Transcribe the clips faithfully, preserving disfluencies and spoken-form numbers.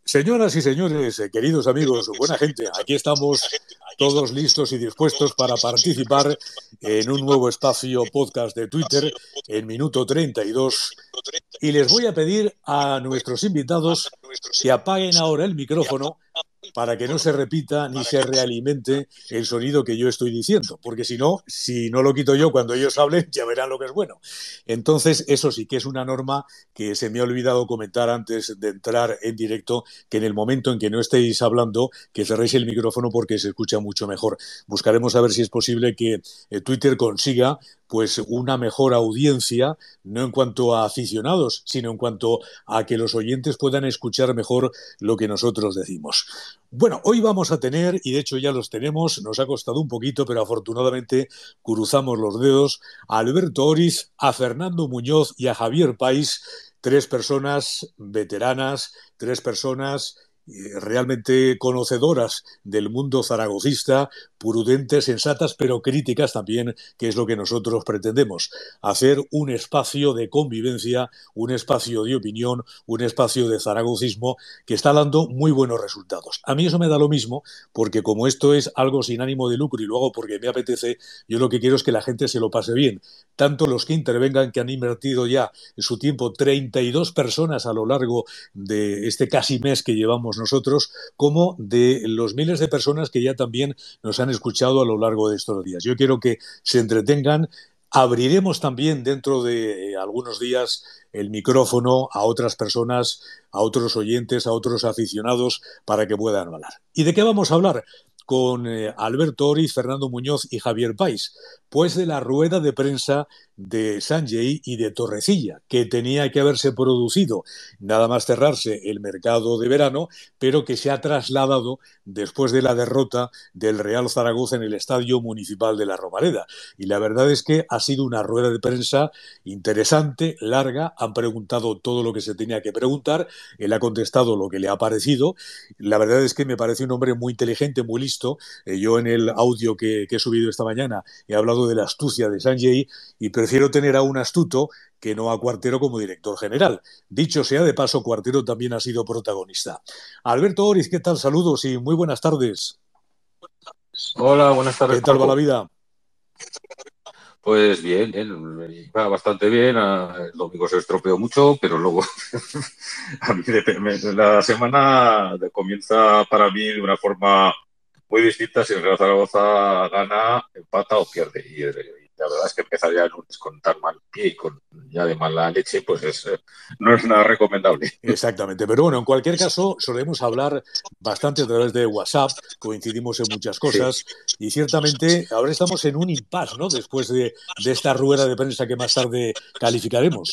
Señoras y señores, eh, queridos amigos, buena gente, aquí estamos todos listos y dispuestos para participar en un nuevo espacio podcast de Twitter en minuto treinta y dos. Y les voy a pedir a nuestros invitados que apaguen ahora el micrófono para que no se repita ni se realimente el sonido que yo estoy diciendo, porque si no, si no lo quito yo cuando ellos hablen, ya verán lo que es bueno. Entonces, eso sí que es una norma que se me ha olvidado comentar antes de entrar en directo, que en el momento en que no estéis hablando, que cerréis el micrófono porque se escucha mucho mejor. Buscaremos a ver si es posible que eh, Twitter consiga pues una mejor audiencia, no en cuanto a aficionados, sino en cuanto a que los oyentes puedan escuchar mejor lo que nosotros decimos. Bueno, hoy vamos a tener, y de hecho ya los tenemos, nos ha costado un poquito, pero afortunadamente cruzamos los dedos, a Alberto Oriz, a Fernando Muñoz y a Javier Pais, tres personas veteranas, tres personas realmente conocedoras del mundo zaragocista, prudentes, sensatas, pero críticas también, que es lo que nosotros pretendemos. Hacer un espacio de convivencia, un espacio de opinión, un espacio de zaragocismo que está dando muy buenos resultados. A mí eso me da lo mismo, porque como esto es algo sin ánimo de lucro y lo hago porque me apetece, yo lo que quiero es que la gente se lo pase bien. Tanto los que intervengan, que han invertido ya en su tiempo treinta y dos personas a lo largo de este casi mes que llevamos nosotros, como de los miles de personas que ya también nos han escuchado a lo largo de estos días. Yo quiero que se entretengan. Abriremos también dentro de algunos días el micrófono a otras personas, a otros oyentes, a otros aficionados, para que puedan hablar. ¿Y de qué vamos a hablar? Con eh, Alberto Oriz, Fernando Muñoz y Javier Pais, pues de la rueda de prensa de Sanjay y de Torrecilla, que tenía que haberse producido nada más cerrarse el mercado de verano, pero que se ha trasladado después de la derrota del Real Zaragoza en el Estadio Municipal de la Romareda. Y la verdad es que ha sido una rueda de prensa interesante, larga, han preguntado todo lo que se tenía que preguntar, él ha contestado lo que le ha parecido. La verdad es que me parece un hombre muy inteligente, muy listo. Eh, yo en el audio que, que he subido esta mañana he hablado de la astucia de Sanjay y prefiero tener a un astuto que no a Cuartero como director general. Dicho sea de paso, Cuartero también ha sido protagonista. Alberto Oriz, ¿qué tal? Saludos y muy buenas tardes. Hola, buenas tardes, ¿Qué tal Paco. va la vida? Pues bien, bien, va bastante bien. El domingo se estropeó mucho, pero luego a mí la semana comienza para mí de una forma muy distinta si el Real Zaragoza gana, empata o pierde. Y, y la verdad es que empezar ya el lunes con tan mal pie y con ya de mala leche, pues es, no es nada recomendable. Exactamente, pero bueno, en cualquier caso solemos hablar bastante a través de WhatsApp, coincidimos en muchas Sí. cosas y ciertamente ahora estamos en un impasse, ¿no? Después de, de esta rueda de prensa que más tarde calificaremos.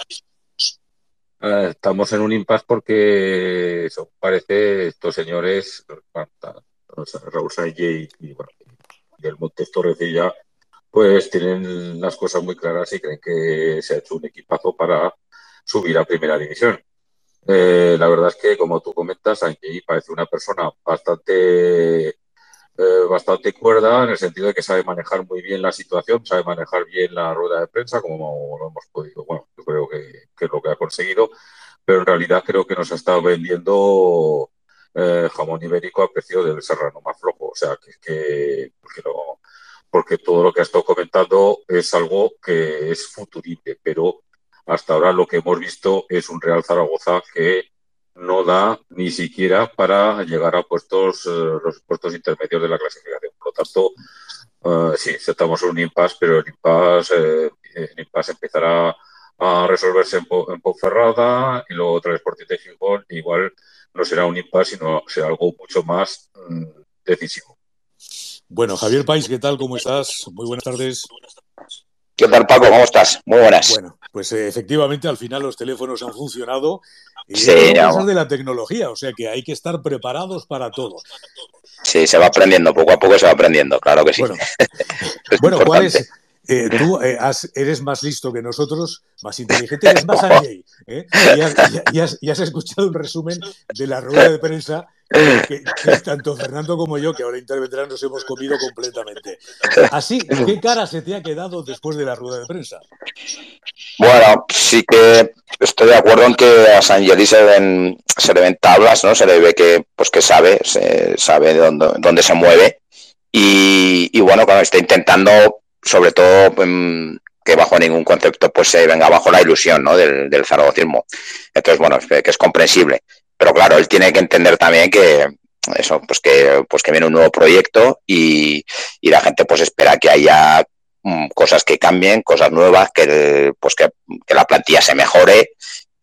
Eh, estamos en un impasse porque eso, parece estos señores, Raúl Sánchez y, bueno, y el Montes Torrecilla, pues tienen las cosas muy claras y creen que se ha hecho un equipazo para subir a primera división. Eh, la verdad es que, como tú comentas, Sánchez parece una persona bastante eh, bastante cuerda en el sentido de que sabe manejar muy bien la situación, sabe manejar bien la rueda de prensa, como lo hemos podido, bueno, yo creo que, que es lo que ha conseguido, pero en realidad creo que nos ha estado vendiendo eh, jamón ibérico a precio del serrano más flojo, o sea, que, que porque, no, porque todo lo que ha estado comentando es algo que es futurible, pero hasta ahora lo que hemos visto es un Real Zaragoza que no da ni siquiera para llegar a puestos eh, los puestos intermedios de la clasificación. Por lo tanto, eh, sí, estamos en un impasse, pero el impasse, eh, el impasse empezará a resolverse en, en Ponferrada y luego otra vez por Tite Gijón. Igual no será un impasse, sino será algo mucho más mm, decisivo. Bueno, Javier Pais, ¿qué tal? ¿Cómo estás? Muy buenas tardes. ¿Qué tal, Paco? ¿Cómo estás? Muy buenas. Bueno, pues eh, efectivamente al final los teléfonos han funcionado y Sí, estas son ya, cosas de la tecnología, o sea que hay que estar preparados para todo. sí, se va aprendiendo, poco a poco se va aprendiendo, claro que sí. Bueno, es bueno, ¿cuál importante. es? Eh, tú eh, has, eres más listo que nosotros, más inteligente, eres más Sanjay, ¿eh? y, has, y, has, y has escuchado un resumen de la rueda de prensa que, que tanto Fernando como yo, que ahora intervendrán, nos hemos comido completamente. Así, ¿qué cara se te ha quedado después de la rueda de prensa? Bueno, sí que estoy de acuerdo en que a Sanjeli se ven, se le ven tablas, ¿no? Se le ve que, pues que sabe, se, sabe dónde, dónde se mueve. Y, y bueno, cuando está intentando, sobre todo, um, que bajo ningún concepto pues se venga bajo la ilusión, ¿no? del, del zaragocismo. Entonces, bueno, es que es comprensible. Pero claro, él tiene que entender también que eso, pues que, pues que viene un nuevo proyecto y, y la gente pues espera que haya cosas que cambien, cosas nuevas, que, pues que, que la plantilla se mejore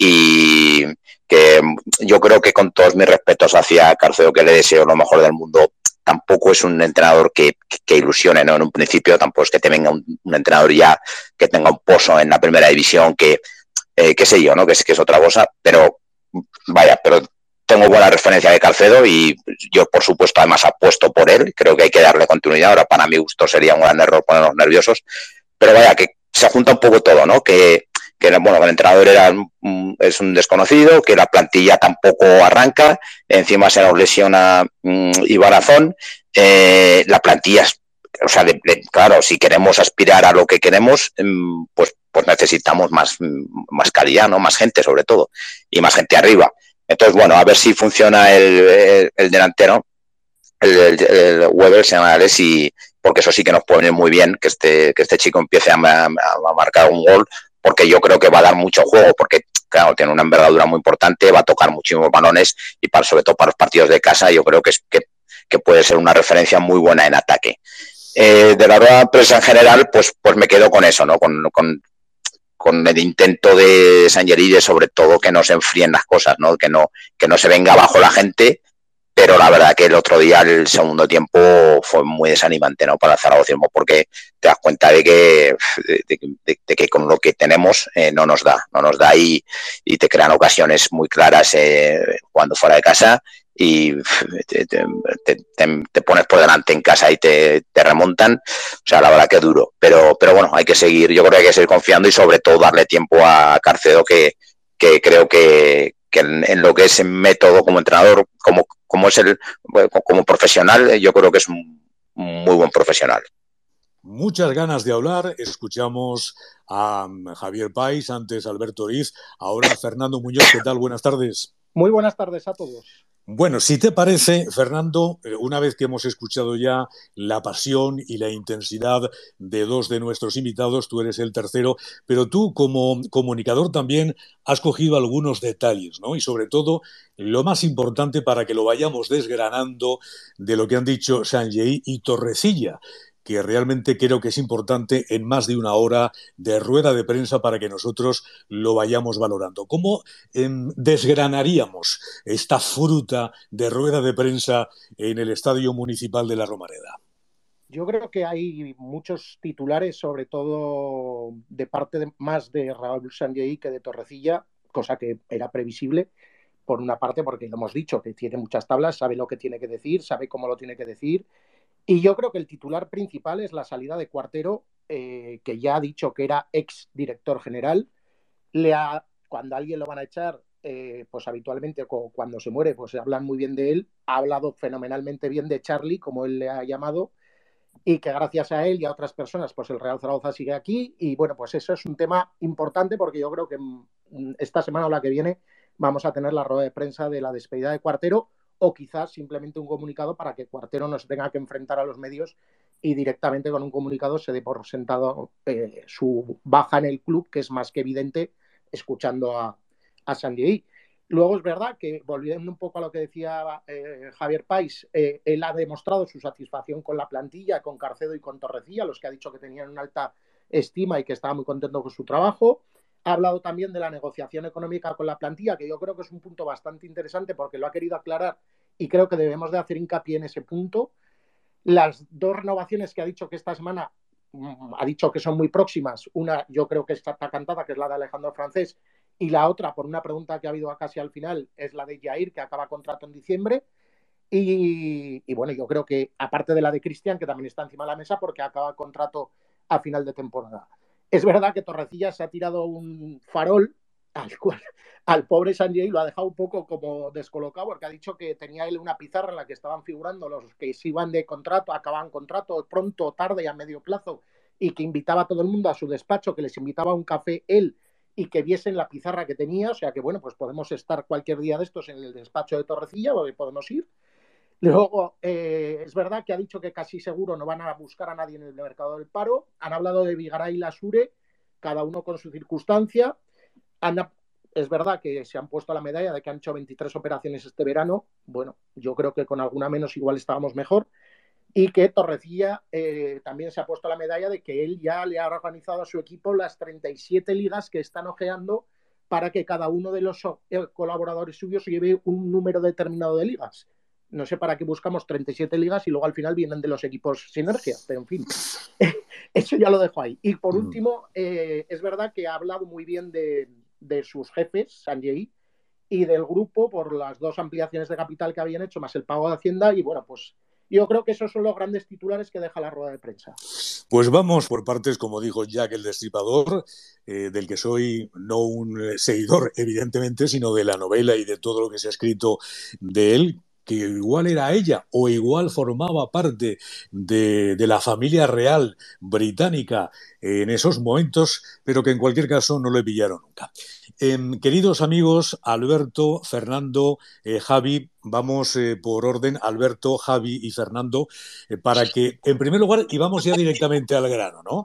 y que yo creo que con todos mis respetos hacia Carcedo, que le deseo lo mejor del mundo, tampoco es un entrenador que, que, que ilusione, ¿no? En un principio tampoco es que te venga un, un entrenador ya que tenga un pozo en la primera división, que eh, qué sé yo, ¿no? Que es, que es otra cosa, pero vaya, pero tengo buena referencia de Carcedo y yo, por supuesto, además apuesto por él. Creo que hay que darle continuidad. Ahora, para mi gusto, sería un gran error ponernos nerviosos. Pero vaya, que se junta un poco todo, ¿no? Que, que bueno, el entrenador era, es un desconocido, que la plantilla tampoco arranca, encima se nos lesiona mmm, Ibarazón. Eh, la plantilla, o sea, de, de, claro, si queremos aspirar a lo que queremos, mmm, pues, pues necesitamos más, más calidad, ¿no? Más gente, sobre todo, y más gente arriba. Entonces, bueno, a ver si funciona el, el, el delantero, el, el, el Weber, se llama Alessi, porque eso sí que nos puede venir muy bien, que este, que este chico empiece a, a, a marcar un gol, porque yo creo que va a dar mucho juego, porque claro, tiene una envergadura muy importante, va a tocar muchísimos balones y para, sobre todo para los partidos de casa, yo creo que, es, que, que puede ser una referencia muy buena en ataque. Eh, de la rueda de prensa en general, pues, pues me quedo con eso, ¿no? Con, con con el intento de Sanjeli, sobre todo que no se enfríen las cosas, ¿no? Que no, que no se venga abajo la gente, pero la verdad que el otro día, el segundo tiempo, fue muy desanimante, ¿no? Para el zaragocismo, porque te das cuenta de que, de, de, de que con lo que tenemos eh, no nos da, no nos da y, y te crean ocasiones muy claras eh, jugando fuera de casa y te, te, te, te pones por delante en casa y te, te remontan, o sea, la verdad que es duro, pero, pero bueno, hay que seguir, yo creo que hay que seguir confiando y sobre todo darle tiempo a Carcedo, que, que creo que, que en, en lo que es en método como entrenador, como, como es el como profesional, yo creo que es un muy buen profesional. Muchas ganas de hablar, escuchamos a Javier Pais, antes Alberto Oriz, ahora Fernando Muñoz, ¿qué tal? Buenas tardes. Muy buenas tardes a todos. Bueno, si te parece, Fernando, una vez que hemos escuchado ya la pasión y la intensidad de dos de nuestros invitados, tú eres el tercero, pero tú como comunicador también has cogido algunos detalles, ¿no? Y sobre todo, lo más importante para que lo vayamos desgranando de lo que han dicho Sanjay y Torrecilla, que realmente creo que es importante en más de una hora de rueda de prensa para que nosotros lo vayamos valorando. ¿Cómo eh, desgranaríamos esta fruta de rueda de prensa en el Estadio Municipal de La Romareda? Yo creo que hay muchos titulares, sobre todo de parte de, más de Raúl Sanjay que de Torrecilla, cosa que era previsible, por una parte porque lo hemos dicho, que tiene muchas tablas, sabe lo que tiene que decir, sabe cómo lo tiene que decir. Y yo creo que el titular principal es la salida de Cuartero, eh, que ya ha dicho que era ex director general. Le ha, cuando a alguien lo van a echar, eh, pues habitualmente cuando se muere, pues se hablan muy bien de él. Ha hablado fenomenalmente bien de Charlie, como él le ha llamado, y que gracias a él y a otras personas, pues el Real Zaragoza sigue aquí. Y bueno, pues eso es un tema importante porque yo creo que esta semana o la que viene vamos a tener la rueda de prensa de la despedida de Cuartero, o quizás simplemente un comunicado para que Cuartero no se tenga que enfrentar a los medios y directamente con un comunicado se dé por sentado eh, su baja en el club, que es más que evidente escuchando a, a Sanjay. Luego es verdad que, volviendo un poco a lo que decía eh, Javier Pais, eh, él ha demostrado su satisfacción con la plantilla, con Carcedo y con Torrecilla, los que ha dicho que tenían una alta estima y que estaba muy contento con su trabajo. Ha hablado también de la negociación económica con la plantilla, que yo creo que es un punto bastante interesante porque lo ha querido aclarar y creo que debemos de hacer hincapié en ese punto. Las dos renovaciones que ha dicho que esta semana mmm, ha dicho que son muy próximas, una yo creo que está cantada, que es la de Alejandro Francés, y la otra, por una pregunta que ha habido casi al final, es la de Jair, que acaba contrato en diciembre. Y, y bueno, yo creo que aparte de la de Cristian, que también está encima de la mesa porque acaba contrato a final de temporada. Es verdad que Torrecilla se ha tirado un farol al cual al pobre Sanjay lo ha dejado un poco como descolocado, porque ha dicho que tenía él una pizarra en la que estaban figurando los que se iban de contrato, acababan contrato pronto, tarde y a medio plazo, y que invitaba a todo el mundo a su despacho, que les invitaba a un café él y que viesen la pizarra que tenía. O sea que, bueno, pues podemos estar cualquier día de estos en el despacho de Torrecilla, porque podemos ir. Luego, eh, es verdad que ha dicho que casi seguro no van a buscar a nadie en el mercado del paro. Han hablado de Vigaray y Lasure, cada uno con su circunstancia. Han, es verdad que se han puesto la medalla de que han hecho veintitrés operaciones este verano. Bueno, yo creo que con alguna menos igual estábamos mejor. Y que Torrecilla eh, también se ha puesto la medalla de que él ya le ha organizado a su equipo las treinta y siete ligas que están ojeando para que cada uno de los colaboradores suyos lleve un número determinado de ligas. No sé para qué buscamos treinta y siete ligas y luego al final vienen de los equipos Sinergia, pero en fin, eso ya lo dejo ahí. Y por último, eh, es verdad que ha hablado muy bien de, de sus jefes, Sanjay, y del grupo por las dos ampliaciones de capital que habían hecho, más el pago de Hacienda, y bueno, pues yo creo que esos son los grandes titulares que deja la rueda de prensa. Pues vamos por partes, como dijo Jack el Destripador, eh, del que soy no un seguidor, evidentemente, sino de la novela y de todo lo que se ha escrito de él, que igual era ella o igual formaba parte de, de la familia real británica en esos momentos, pero que en cualquier caso no le pillaron nunca. Eh, queridos amigos, Alberto, Fernando, eh, Javi, vamos eh, por orden, Alberto, Javi y Fernando, eh, para que, en primer lugar, y vamos ya directamente al grano, ¿no?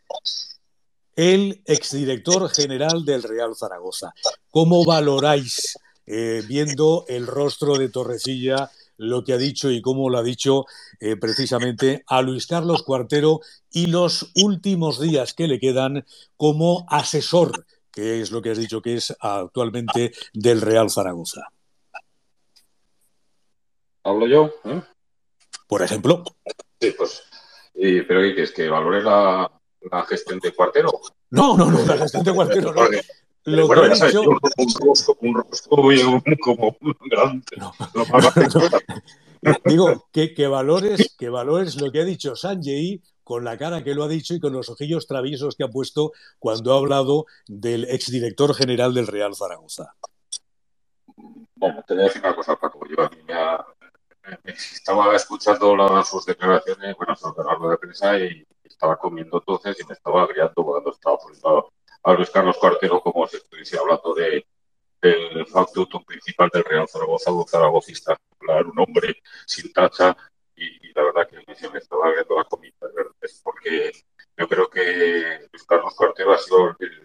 El exdirector general del Real Zaragoza. ¿Cómo valoráis, eh, viendo el rostro de Torrecilla, lo que ha dicho y cómo lo ha dicho eh, precisamente a Luis Carlos Cuartero y los últimos días que le quedan como asesor, que es lo que has dicho que es actualmente del Real Zaragoza? ¿Hablo yo? ¿Eh? Por ejemplo. Sí, pues. Y, ¿pero qué quieres? ¿Que valore la, la gestión de Cuartero? No, no, no, la gestión de Cuartero no. Lo bueno, que ya sabes, dicho... un, un rosco, un rosco y un, como un grande. No, no, no. Digo, que, que, valores, que valores lo que ha dicho Sanjay con la cara que lo ha dicho y con los ojillos traviesos que ha puesto cuando ha hablado del exdirector general del Real Zaragoza. Bueno, te voy a decir una cosa, Paco. Yo a mí me, ha, me estaba escuchando las, sus declaraciones, bueno, sus declaraciones de prensa y estaba comiendo entonces y me estaba agriando cuando estaba poniendo a Luis Carlos Cuartero como si estuviese hablando de el factotum principal del Real Zaragoza, un zaragocista, un hombre sin tacha, y, y la verdad que se me estaba abriendo la comida, ¿verdad? Porque yo creo que Luis Carlos Cuartero ha sido el,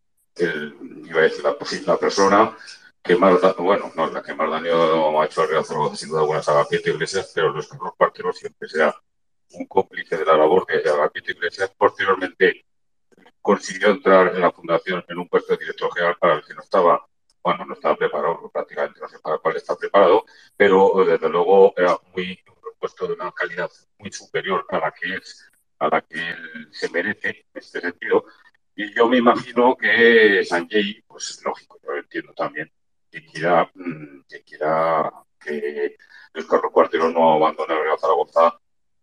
el iba a decir, la, la persona que más, bueno, no es la que más daño ha hecho al Real Zaragoza, sin duda alguna, es Agapito Iglesias, pero Luis Carlos Cuartero siempre será un cómplice de la labor de Agapito Iglesias. Posteriormente consiguió entrar en la fundación en un puesto de director general para el que no estaba, bueno, no estaba preparado, prácticamente no sé para cuál está preparado, pero desde luego era muy un puesto de una calidad muy superior a la que es, a la que él se merece en este sentido. Y yo me imagino que Sanjay, pues es lógico, yo lo entiendo también, que quiera que, quiera que Luis Carlos Cuartero no abandone el Real Zaragoza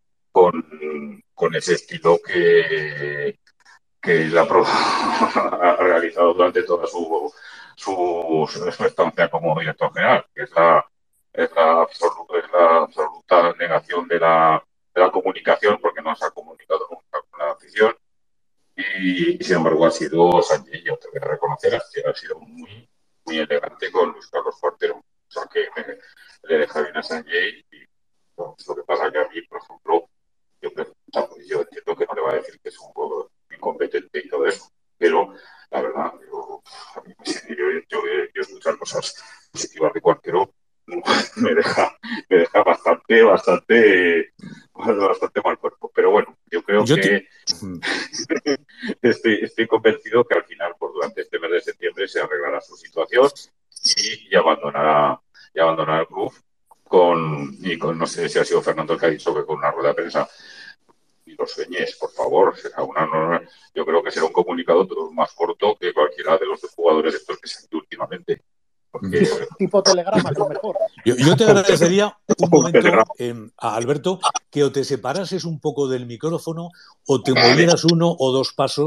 con, con ese estilo que que él ha, ha realizado durante toda su, su, su estancia como director general, que es la, es la, absoluta, es la absoluta negación de la, de la comunicación, porque no se ha comunicado nunca con la afición, y, y sin embargo ha sido Sanjay, yo te voy a reconocer, que ha sido muy, muy elegante con Luis Carlos Cuartero, o sea que me, le deja bien a Sanjay, y bueno, lo que pasa que a mí, por ejemplo, yo, yo entiendo que no le va a decir que es un juego incompetente y todo eso, pero la verdad, yo, yo, yo, yo escuchar cosas positivas de Cuartero me deja, me deja bastante, bastante, bastante mal cuerpo. Pero bueno, yo creo yo que te... estoy, estoy convencido que al final, pues durante este mes de septiembre, se arreglará su situación y, y abandonará, y abandonará el club con, y con, no sé si ha sido Fernando el que ha dicho que con una rueda de prensa. Y lo sueñes, por favor, será una norma. Yo creo que será un comunicado más corto que cualquiera de los jugadores estos que se han ido últimamente. Porque... Tipo, tipo telegrama, lo mejor. Yo, yo te agradecería un momento, eh, a Alberto, que o te separases un poco del micrófono o te movieras uno o dos pasos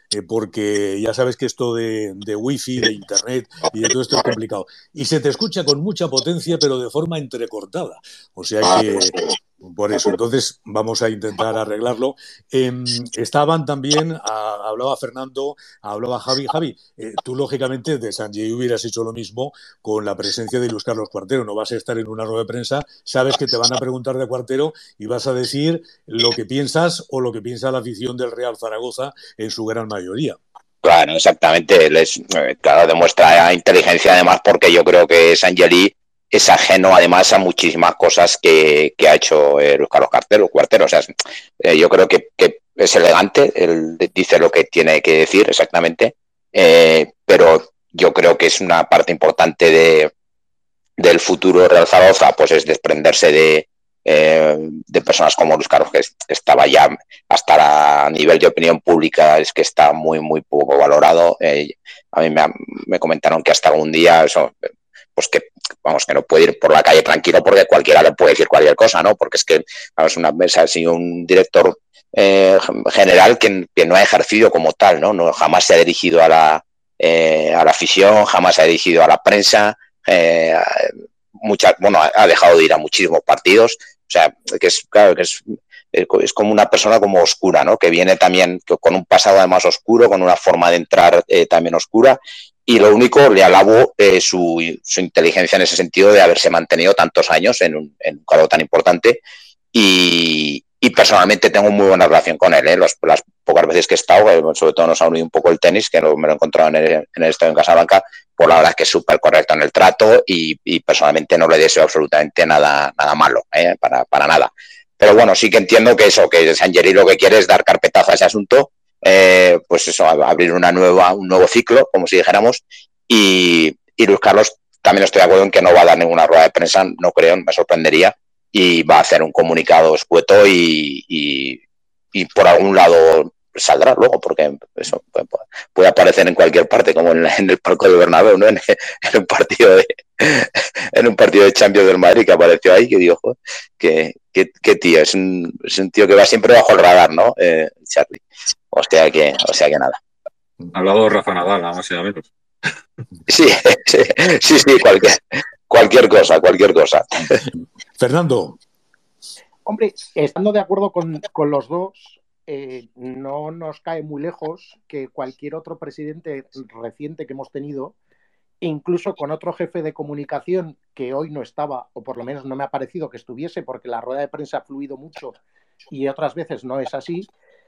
eh, porque ya sabes que esto de, de wifi, de internet y de todo esto es complicado. Y se te escucha con mucha potencia, pero de forma entrecortada. O sea que... Por eso, entonces vamos a intentar arreglarlo. Eh, estaban también, a, hablaba Fernando, hablaba Javi. Javi, eh, tú lógicamente de Sanjay hubieras hecho lo mismo con la presencia de Luis Carlos Cuartero. No vas a estar en una rueda de prensa, sabes que te van a preguntar de Cuartero y vas a decir lo que piensas o lo que piensa la afición del Real Zaragoza en su gran mayoría. Claro, exactamente. Él es, claro, demuestra inteligencia además porque yo creo que Sanjay es ajeno además a muchísimas cosas que, que ha hecho eh, Luis Carlos Cuartero. Cuartero. O sea, eh, yo creo que, que es elegante, él dice lo que tiene que decir exactamente, eh, pero yo creo que es una parte importante de, del futuro Real Zaragoza, pues es desprenderse de, eh, de personas como Luis Carlos, que estaba ya hasta a nivel de opinión pública, es que está muy, muy poco valorado. Eh, a mí me, me comentaron que hasta algún día eso... pues que vamos, que no puede ir por la calle tranquilo porque cualquiera le puede decir cualquier cosa, ¿no? Porque es que vamos, una mesa ha sido un director eh, general que, que no ha ejercido como tal, ¿no? No jamás se ha dirigido a la eh, a la afición, jamás se ha dirigido a la prensa, eh, muchas, bueno, ha dejado de ir a muchísimos partidos, o sea, que es claro que es es como una persona como oscura, ¿no? Que viene también con un pasado además oscuro, con una forma de entrar eh, también oscura. Y lo único, le alabo eh, su, su inteligencia en ese sentido de haberse mantenido tantos años en un, en un cargo tan importante. Y, y personalmente tengo muy buena relación con él. ¿eh? Las, las pocas veces que he estado, eh, sobre todo nos ha unido un poco el tenis, que me lo he encontrado en el, en el estadio en Casablanca, pues la verdad es que es súper correcto en el trato y, y personalmente no le deseo absolutamente nada, nada malo, ¿eh? para, para nada. Pero bueno, sí que entiendo que eso, que Sanjay lo que quiere es dar carpetazo a ese asunto. Eh, pues eso, abrir una nueva, un nuevo ciclo, como si dijéramos, y, y Luis Carlos también estoy de acuerdo en que no va a dar ninguna rueda de prensa, no creo, me sorprendería, y va a hacer un comunicado escueto y, y, y por algún lado saldrá luego, porque eso puede, puede aparecer en cualquier parte, como en, en el palco de Bernabéu, ¿no? En, en un partido de en un partido de Champions del Madrid que apareció ahí, que digo, joder, que, que, que tío, es un, es un tío que va siempre bajo el radar, ¿no? Eh, Charlie. O sea que, o sea que nada. Ha hablado Rafa Nadal, nada más y nada menos. Sí, sí, sí, sí, cualquier, cualquier cosa, cualquier cosa. Fernando. Hombre, estando de acuerdo con, con los dos, eh, no nos cae muy lejos que cualquier otro presidente reciente que hemos tenido, incluso con otro jefe de comunicación que hoy no estaba, o por lo menos no me ha parecido que estuviese, porque la rueda de prensa ha fluido mucho y otras veces no es así,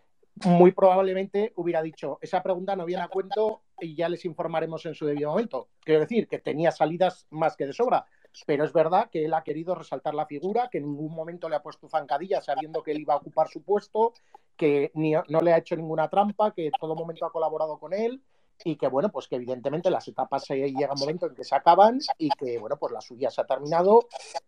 muy probablemente hubiera dicho, esa pregunta no viene a cuento y ya les informaremos en su debido momento. Quiero decir, que tenía salidas más que de sobra, pero es verdad que él ha querido resaltar la figura, que en ningún momento le ha puesto zancadilla sabiendo que él iba a ocupar su puesto, que ni, no le ha hecho ninguna trampa, que en todo momento ha colaborado con él y que, bueno, pues que evidentemente las etapas se llega un momento en que se acaban y que, bueno, pues la suya se ha terminado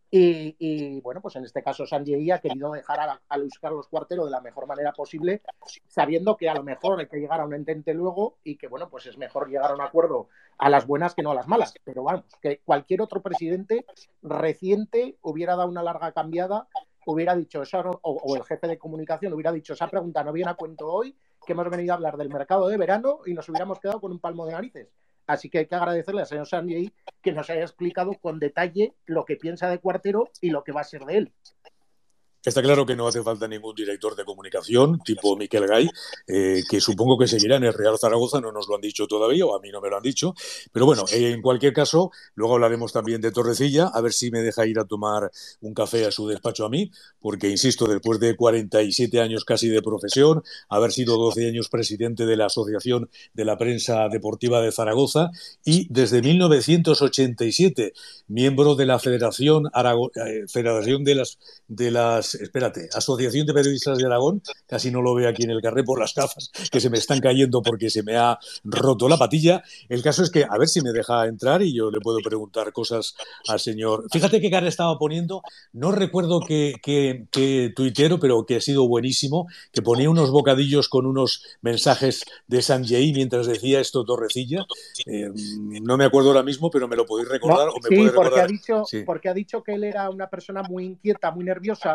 y, y bueno, pues en este caso Sanjay ha querido dejar a, a Luis Carlos Cuartero de la mejor manera posible, sabiendo que a lo mejor hay que llegar a un entente luego y que, bueno, pues es mejor llegar a un acuerdo a las buenas que no a las malas, pero vamos, que cualquier otro presidente reciente hubiera dado una larga cambiada, hubiera dicho, eso, o, o el jefe de comunicación hubiera dicho, esa pregunta no viene a cuento hoy, que hemos venido a hablar del mercado de verano y nos hubiéramos quedado con un palmo de narices. Así que hay que agradecerle al señor Sanjay que nos haya explicado con detalle lo que piensa de Cuartero y lo que va a ser de él. Está claro que no hace falta ningún director de comunicación tipo Miquel Gay, eh, que supongo que seguirá en el Real Zaragoza, no nos lo han dicho todavía, o a mí no me lo han dicho. Pero bueno, eh, en cualquier caso, luego hablaremos también de Torrecilla, a ver si me deja ir a tomar un café a su despacho a mí, porque, insisto, después de cuarenta y siete años casi de profesión, haber sido doce años presidente de la Asociación de la Prensa Deportiva de Zaragoza y desde mil novecientos ochenta y siete miembro de la Federación, Arago- eh, Federación de las... De las espérate, Asociación de Periodistas de Aragón, casi no lo veo aquí en el carré por las gafas que se me están cayendo porque se me ha roto la patilla. El caso es que, a ver si me deja entrar y yo le puedo preguntar cosas al señor. Fíjate qué cara estaba poniendo, no recuerdo qué, qué, qué tuitero, pero que ha sido buenísimo, que ponía unos bocadillos con unos mensajes de Sanjay mientras decía esto Torrecilla. Eh, no me acuerdo ahora mismo, pero me lo podéis recordar No, o me sí, puede porque recordar. ha dicho, Sí. porque ha dicho que él era una persona muy inquieta, muy nerviosa,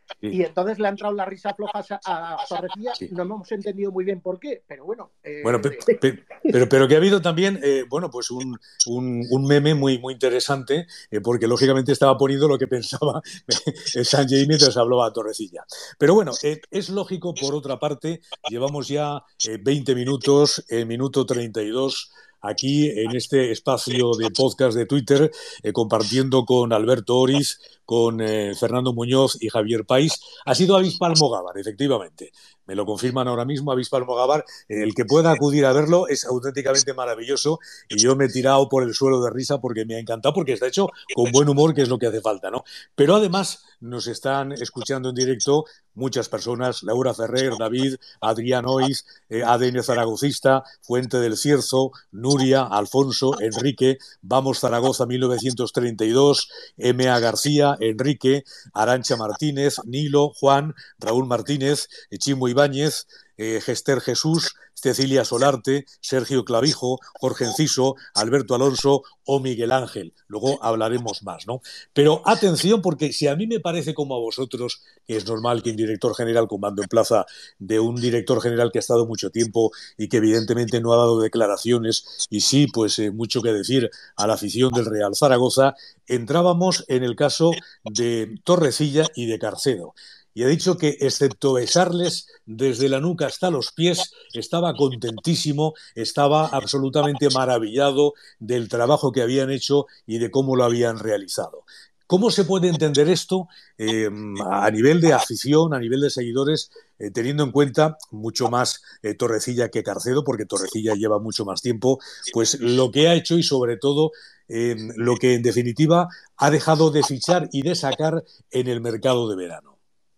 Sí. Y entonces le ha entrado la risa floja a Torrecilla. Sí. No hemos entendido muy bien por qué, pero bueno. Eh... Bueno, pe, pe, pero, pero que ha habido también, eh, bueno, pues un, un, un meme muy, muy interesante, eh, porque lógicamente estaba poniendo lo que pensaba Sanjay mientras hablaba a Torrecilla. Pero bueno, eh, es lógico, por otra parte, llevamos ya eh, veinte minutos, eh, minuto treinta y dos, aquí en este espacio de podcast de Twitter, eh, compartiendo con Alberto Oriz, con eh, Fernando Muñoz y Javier País. Ha sido Avispa Almogávar, efectivamente. Me lo confirman ahora mismo, Avispa Almogávar. Eh, el que pueda acudir a verlo es auténticamente maravilloso y yo me he tirado por el suelo de risa porque me ha encantado, porque está hecho con buen humor, que es lo que hace falta, ¿no? Pero además nos están escuchando en directo muchas personas, Laura Ferrer, David, Adrián Oiz, eh, A D N Zaragocista, Fuente del Cierzo, Nuria, Alfonso, Enrique, Vamos Zaragoza mil novecientos treinta y dos, M A García, Enrique, Arantxa Martínez, Nilo, Juan, Raúl Martínez, Chimo Ibáñez, eh, Gester Jesús, Cecilia Solarte, Sergio Clavijo, Jorge Enciso, Alberto Alonso o Miguel Ángel. Luego hablaremos más, ¿no? Pero atención, porque si a mí me parece como a vosotros que es normal que un director general con mando en plaza de un director general que ha estado mucho tiempo y que evidentemente no ha dado declaraciones y sí, pues eh, mucho que decir a la afición del Real Zaragoza, entrábamos en el caso de Torrecilla y de Carcedo. Y ha dicho que, excepto besarles desde la nuca hasta los pies, estaba contentísimo, estaba absolutamente maravillado del trabajo que habían hecho y de cómo lo habían realizado. ¿Cómo se puede entender esto eh, a nivel de afición, a nivel de seguidores, eh, teniendo en cuenta mucho más eh, Torrecilla que Carcedo, porque Torrecilla lleva mucho más tiempo, pues lo que ha hecho y sobre todo eh, lo que en definitiva ha dejado de fichar y de sacar en el mercado de verano?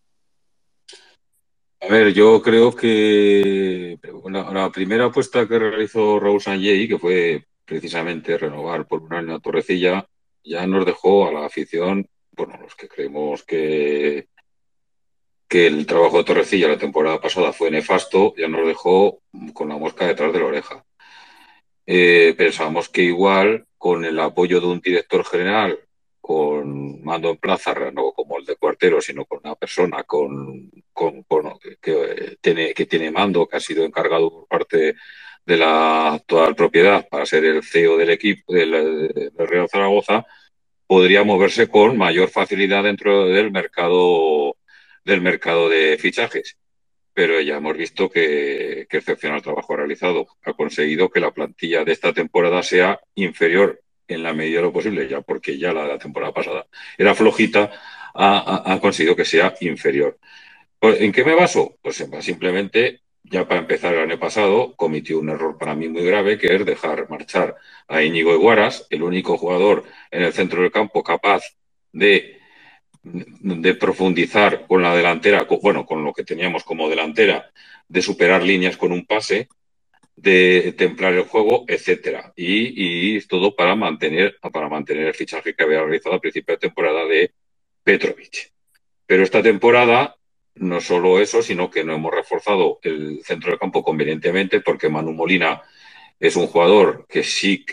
A ver, yo creo que la, la primera apuesta que realizó Raúl Sanllehy, que fue precisamente renovar por un año a Torrecilla, ya nos dejó a la afición, bueno, los que creemos que, que el trabajo de Torrecilla la temporada pasada fue nefasto, ya nos dejó con la mosca detrás de la oreja. Eh, pensamos que igual, con el apoyo de un director general, con mando en plaza, no como el de Cuartero, sino con una persona con, con, con que, tiene, que tiene mando, que ha sido encargado por parte de la actual propiedad para ser el C E O del equipo del, del Real Zaragoza, podría moverse con mayor facilidad dentro del mercado del mercado de fichajes. Pero ya hemos visto que, que excepcional trabajo ha realizado. Ha conseguido que la plantilla de esta temporada sea inferior en la medida de lo posible, ya porque ya la de la temporada pasada era flojita, ha, ha, ha conseguido que sea inferior. Pues, ¿en qué me baso? Pues simplemente, ya para empezar el año pasado, cometió un error para mí muy grave, que es dejar marchar a Íñigo Eguaras, el único jugador en el centro del campo capaz de de profundizar con la delantera, bueno, con lo que teníamos como delantera, de superar líneas con un pase, de templar el juego, etcétera. Y, y todo para mantener, para mantener el fichaje que había realizado a principio de temporada de Petrovic. Pero esta temporada, no solo eso, sino que no hemos reforzado el centro del campo convenientemente, porque Manu Molina es un jugador que sí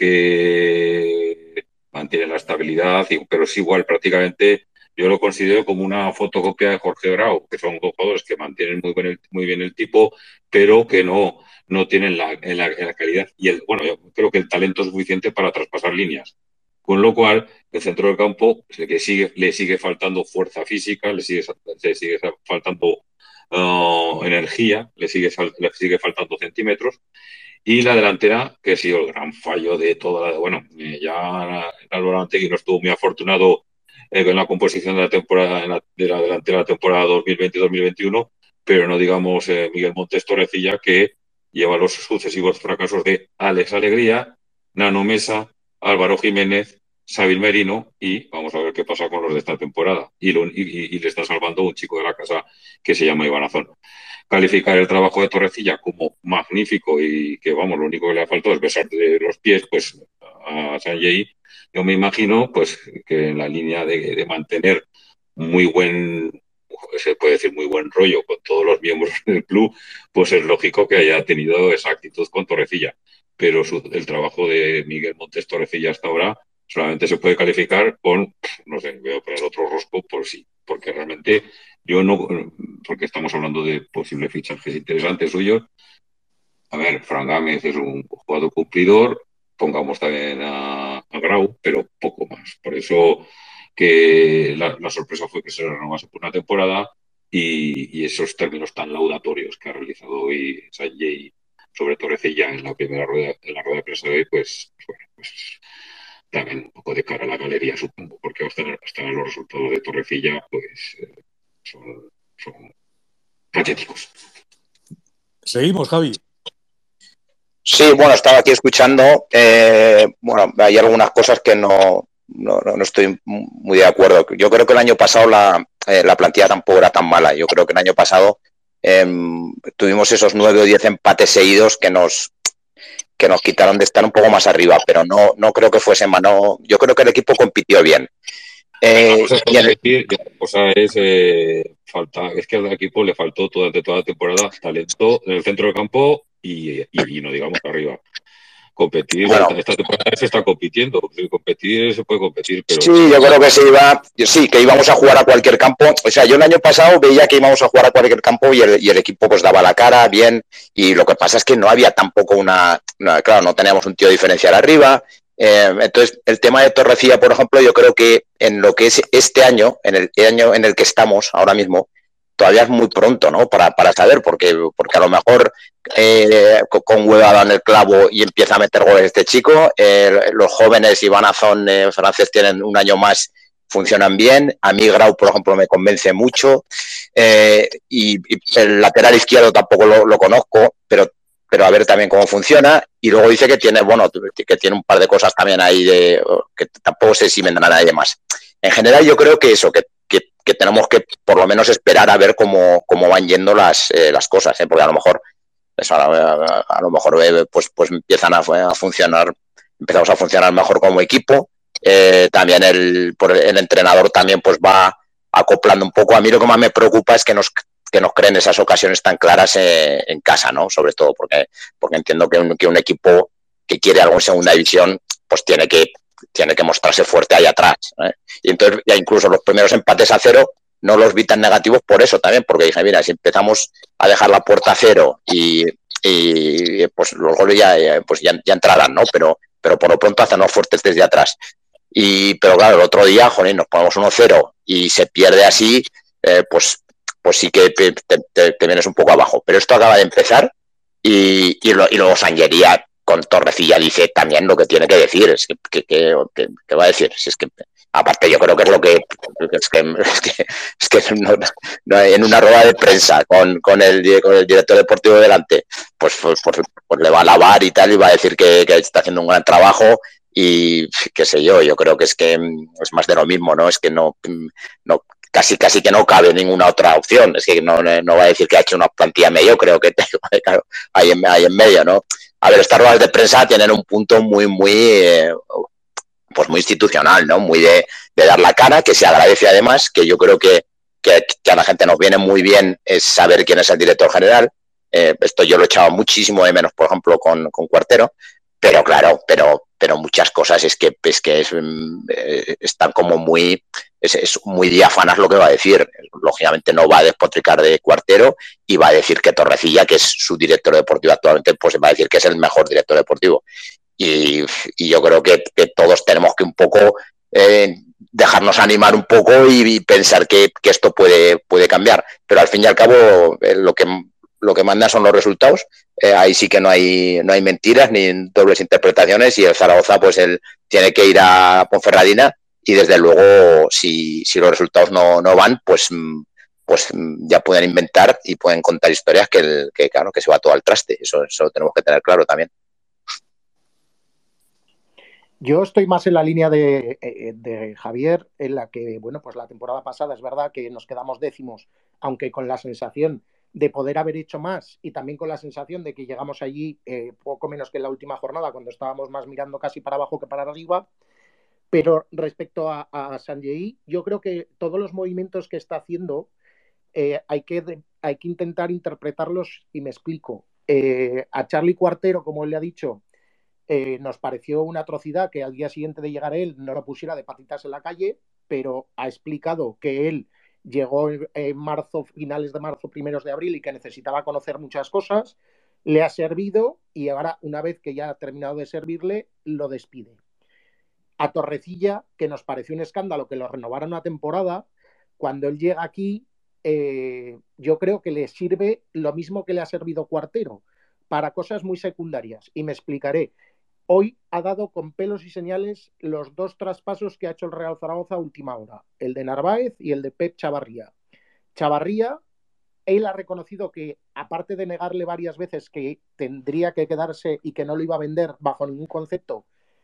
que mantiene la estabilidad, pero es igual prácticamente. Yo lo considero como una fotocopia de Jorge Grau, que son dos jugadores que mantienen muy, buen el, muy bien el tipo, pero que no, no tienen la, la, la calidad y el, bueno, yo creo que el talento suficiente para traspasar líneas. Con lo cual, el centro del campo pues, le, sigue, le sigue faltando fuerza física, le sigue, le sigue faltando uh, energía, le sigue, le sigue faltando centímetros. Y la delantera, que ha sido el gran fallo de toda la... Bueno, ya Álvaro Antegui no estuvo muy afortunado Eh, en la composición de la temporada la, de la delantera de la temporada dos mil veinte dos mil veintiuno, pero no digamos eh, Miguel Montes Torrecilla, que lleva los sucesivos fracasos de Alex Alegría, Nano Mesa, Álvaro Jiménez, Xavi Merino, y vamos a ver qué pasa con los de esta temporada. Y, lo, y, y le está salvando un chico de la casa que se llama Iván Azón. Calificar el trabajo de Torrecilla como magnífico y que, vamos, lo único que le ha faltado es besarte los pies, pues a Sanjay. Yo me imagino pues que en la línea de, de mantener muy buen, se puede decir muy buen rollo con todos los miembros del club, pues es lógico que haya tenido esa actitud con Torrecilla. Pero su, el trabajo de Miguel Montes Torrecilla hasta ahora solamente se puede calificar con, no sé, voy a poner otro rosco por sí, porque realmente yo no, porque estamos hablando de posibles fichajes interesantes suyos. A ver, Fran Gámez es un jugador cumplidor, pongamos también a, a Grau, pero poco más. Por eso que la, la sorpresa fue que se renovase por una temporada y, y esos términos tan laudatorios que ha realizado hoy Sanjay sobre Torrecilla en la primera rueda, en la rueda de prensa de hoy, pues, bueno, pues también un poco de cara a la galería, supongo, porque hasta, hasta los resultados de Torrecilla, pues eh, son, son patéticos. Seguimos, Javi. Sí, bueno, estaba aquí escuchando. Eh, bueno, hay algunas cosas que no, no, no estoy muy de acuerdo. Yo creo que el año pasado la, eh, la plantilla tampoco era tan mala. Yo creo que el año pasado eh, tuvimos esos nueve o diez empates seguidos que nos que nos quitaron de estar un poco más arriba, pero no, no creo que fuese mano. Yo creo que el equipo compitió bien. Eh, la cosa es, competir, el... la cosa es eh, falta, es que al equipo le faltó durante toda la temporada talento en el centro del campo y, y, y no digamos arriba. Competir, bueno, esta temporada se está compitiendo, competir se puede competir, pero... Sí, yo creo que se iba, sí, que íbamos a jugar a cualquier campo. O sea, yo el año pasado veía que íbamos a jugar a cualquier campo y el, y el equipo pues daba la cara bien, y lo que pasa es que no había tampoco una, una claro, no teníamos un tío diferencial arriba. Eh, entonces, el tema de Torrecilla, por ejemplo, yo creo que en lo que es este año, en el año en el que estamos ahora mismo, todavía es muy pronto, ¿no? Para, para saber, porque, porque a lo mejor eh, con Hueva dan el clavo y empieza a meter goles este chico. Eh, los jóvenes Iván Azón, eh, francés, tienen un año más, funcionan bien. A mí Grau, por ejemplo, me convence mucho. Eh, y, y el lateral izquierdo tampoco lo, lo conozco, pero, pero a ver también cómo funciona. Y luego dice que tiene, bueno, que tiene un par de cosas también ahí de, que tampoco sé si vendrá nadie más. En general, yo creo que eso, que Que, que tenemos que por lo menos esperar a ver cómo, cómo van yendo las, eh, las cosas, ¿eh? Porque a lo mejor pues a, a, a lo mejor eh, pues, pues empiezan a, a funcionar, empezamos a funcionar mejor como equipo. Eh, también el, por el entrenador también pues va acoplando un poco. A mí lo que más me preocupa es que nos, que nos creen esas ocasiones tan claras eh, en casa, ¿no? Sobre todo porque, porque entiendo que un, que un equipo que quiere algo en segunda división pues tiene que tiene que mostrarse fuerte ahí atrás, ¿eh? Y entonces ya incluso los primeros empates a cero no los vi tan negativos por eso también, porque dije, mira, si empezamos a dejar la puerta a cero y, y pues los goles ya, pues ya, ya entrarán, ¿no? Pero, pero por lo pronto hacernos fuertes desde atrás. Y, pero claro, el otro día, joder, nos ponemos uno cero y se pierde así, eh, pues, pues sí que te, te, te vienes un poco abajo. Pero esto acaba de empezar y, y, lo, y luego Sanjería con Torrecilla dice también lo que tiene que decir. Es que, que, que, que, que va a decir. Si es que, aparte, yo creo que es lo que. Es que, es que, es que no, no, en una rueda de prensa con, con, el, con el director deportivo delante, pues, pues, pues, pues le va a alabar y tal, y va a decir que, que está haciendo un gran trabajo. Y qué sé yo, yo creo que es que es más de lo mismo, ¿no? Es que no. no casi casi que no cabe ninguna otra opción. Es que no, no va a decir que ha hecho una plantilla medio, creo que claro, ahí, en, ahí en medio, ¿no? A ver, estas ruedas de prensa tienen un punto muy, muy, eh, pues muy institucional, ¿no? Muy de, de dar la cara, que se agradece además, que yo creo que, que, que a la gente nos viene muy bien es saber quién es el director general. Eh, esto yo lo he echado muchísimo de menos, por ejemplo, con, con Cuartero, pero claro, pero, pero muchas cosas es que, es que es, eh, están como muy, es, es muy diáfanas lo que va a decir. Lógicamente no va a despotricar de Cuartero y va a decir que Torrecilla, que es su director deportivo actualmente, pues va a decir que es el mejor director deportivo. Y, y yo creo que, que todos tenemos que un poco eh, dejarnos animar un poco y, y pensar que, que esto puede, puede cambiar. Pero al fin y al cabo, eh, lo que lo que manda son los resultados. Eh, ahí sí que no hay no hay mentiras ni dobles interpretaciones, y el Zaragoza pues él tiene que ir a Ponferradina y desde luego si, si los resultados no, no van, pues pues ya pueden inventar y pueden contar historias que, el, que claro, que se va todo al traste. Eso, eso lo tenemos que tener claro también. Yo estoy más en la línea de, de Javier, en la que, bueno, pues la temporada pasada es verdad que nos quedamos décimos, aunque con la sensación de poder haber hecho más y también con la sensación de que llegamos allí eh, poco menos que en la última jornada, cuando estábamos más mirando casi para abajo que para arriba. Pero respecto a, a Sanjay, yo creo que todos los movimientos que está haciendo eh, hay, que, hay que intentar interpretarlos, y me explico. Eh, a Charly Cuartero, como él le ha dicho, eh, nos pareció una atrocidad que al día siguiente de llegar él no lo pusiera de patitas en la calle, pero ha explicado que él llegó en marzo, finales de marzo, primeros de abril, y que necesitaba conocer muchas cosas, le ha servido y ahora, una vez que ya ha terminado de servirle, lo despide. A Torrecilla, que nos pareció un escándalo que lo renovara una temporada, cuando él llega aquí, eh, yo creo que le sirve lo mismo que le ha servido Cuartero, para cosas muy secundarias, y me explicaré. Hoy ha dado con pelos y señales los dos traspasos que ha hecho el Real Zaragoza a última hora, el de Narváez y el de Pep Chavarría. Chavarría, él ha reconocido que, aparte de negarle varias veces que tendría que quedarse y que no lo iba a vender bajo ningún concepto,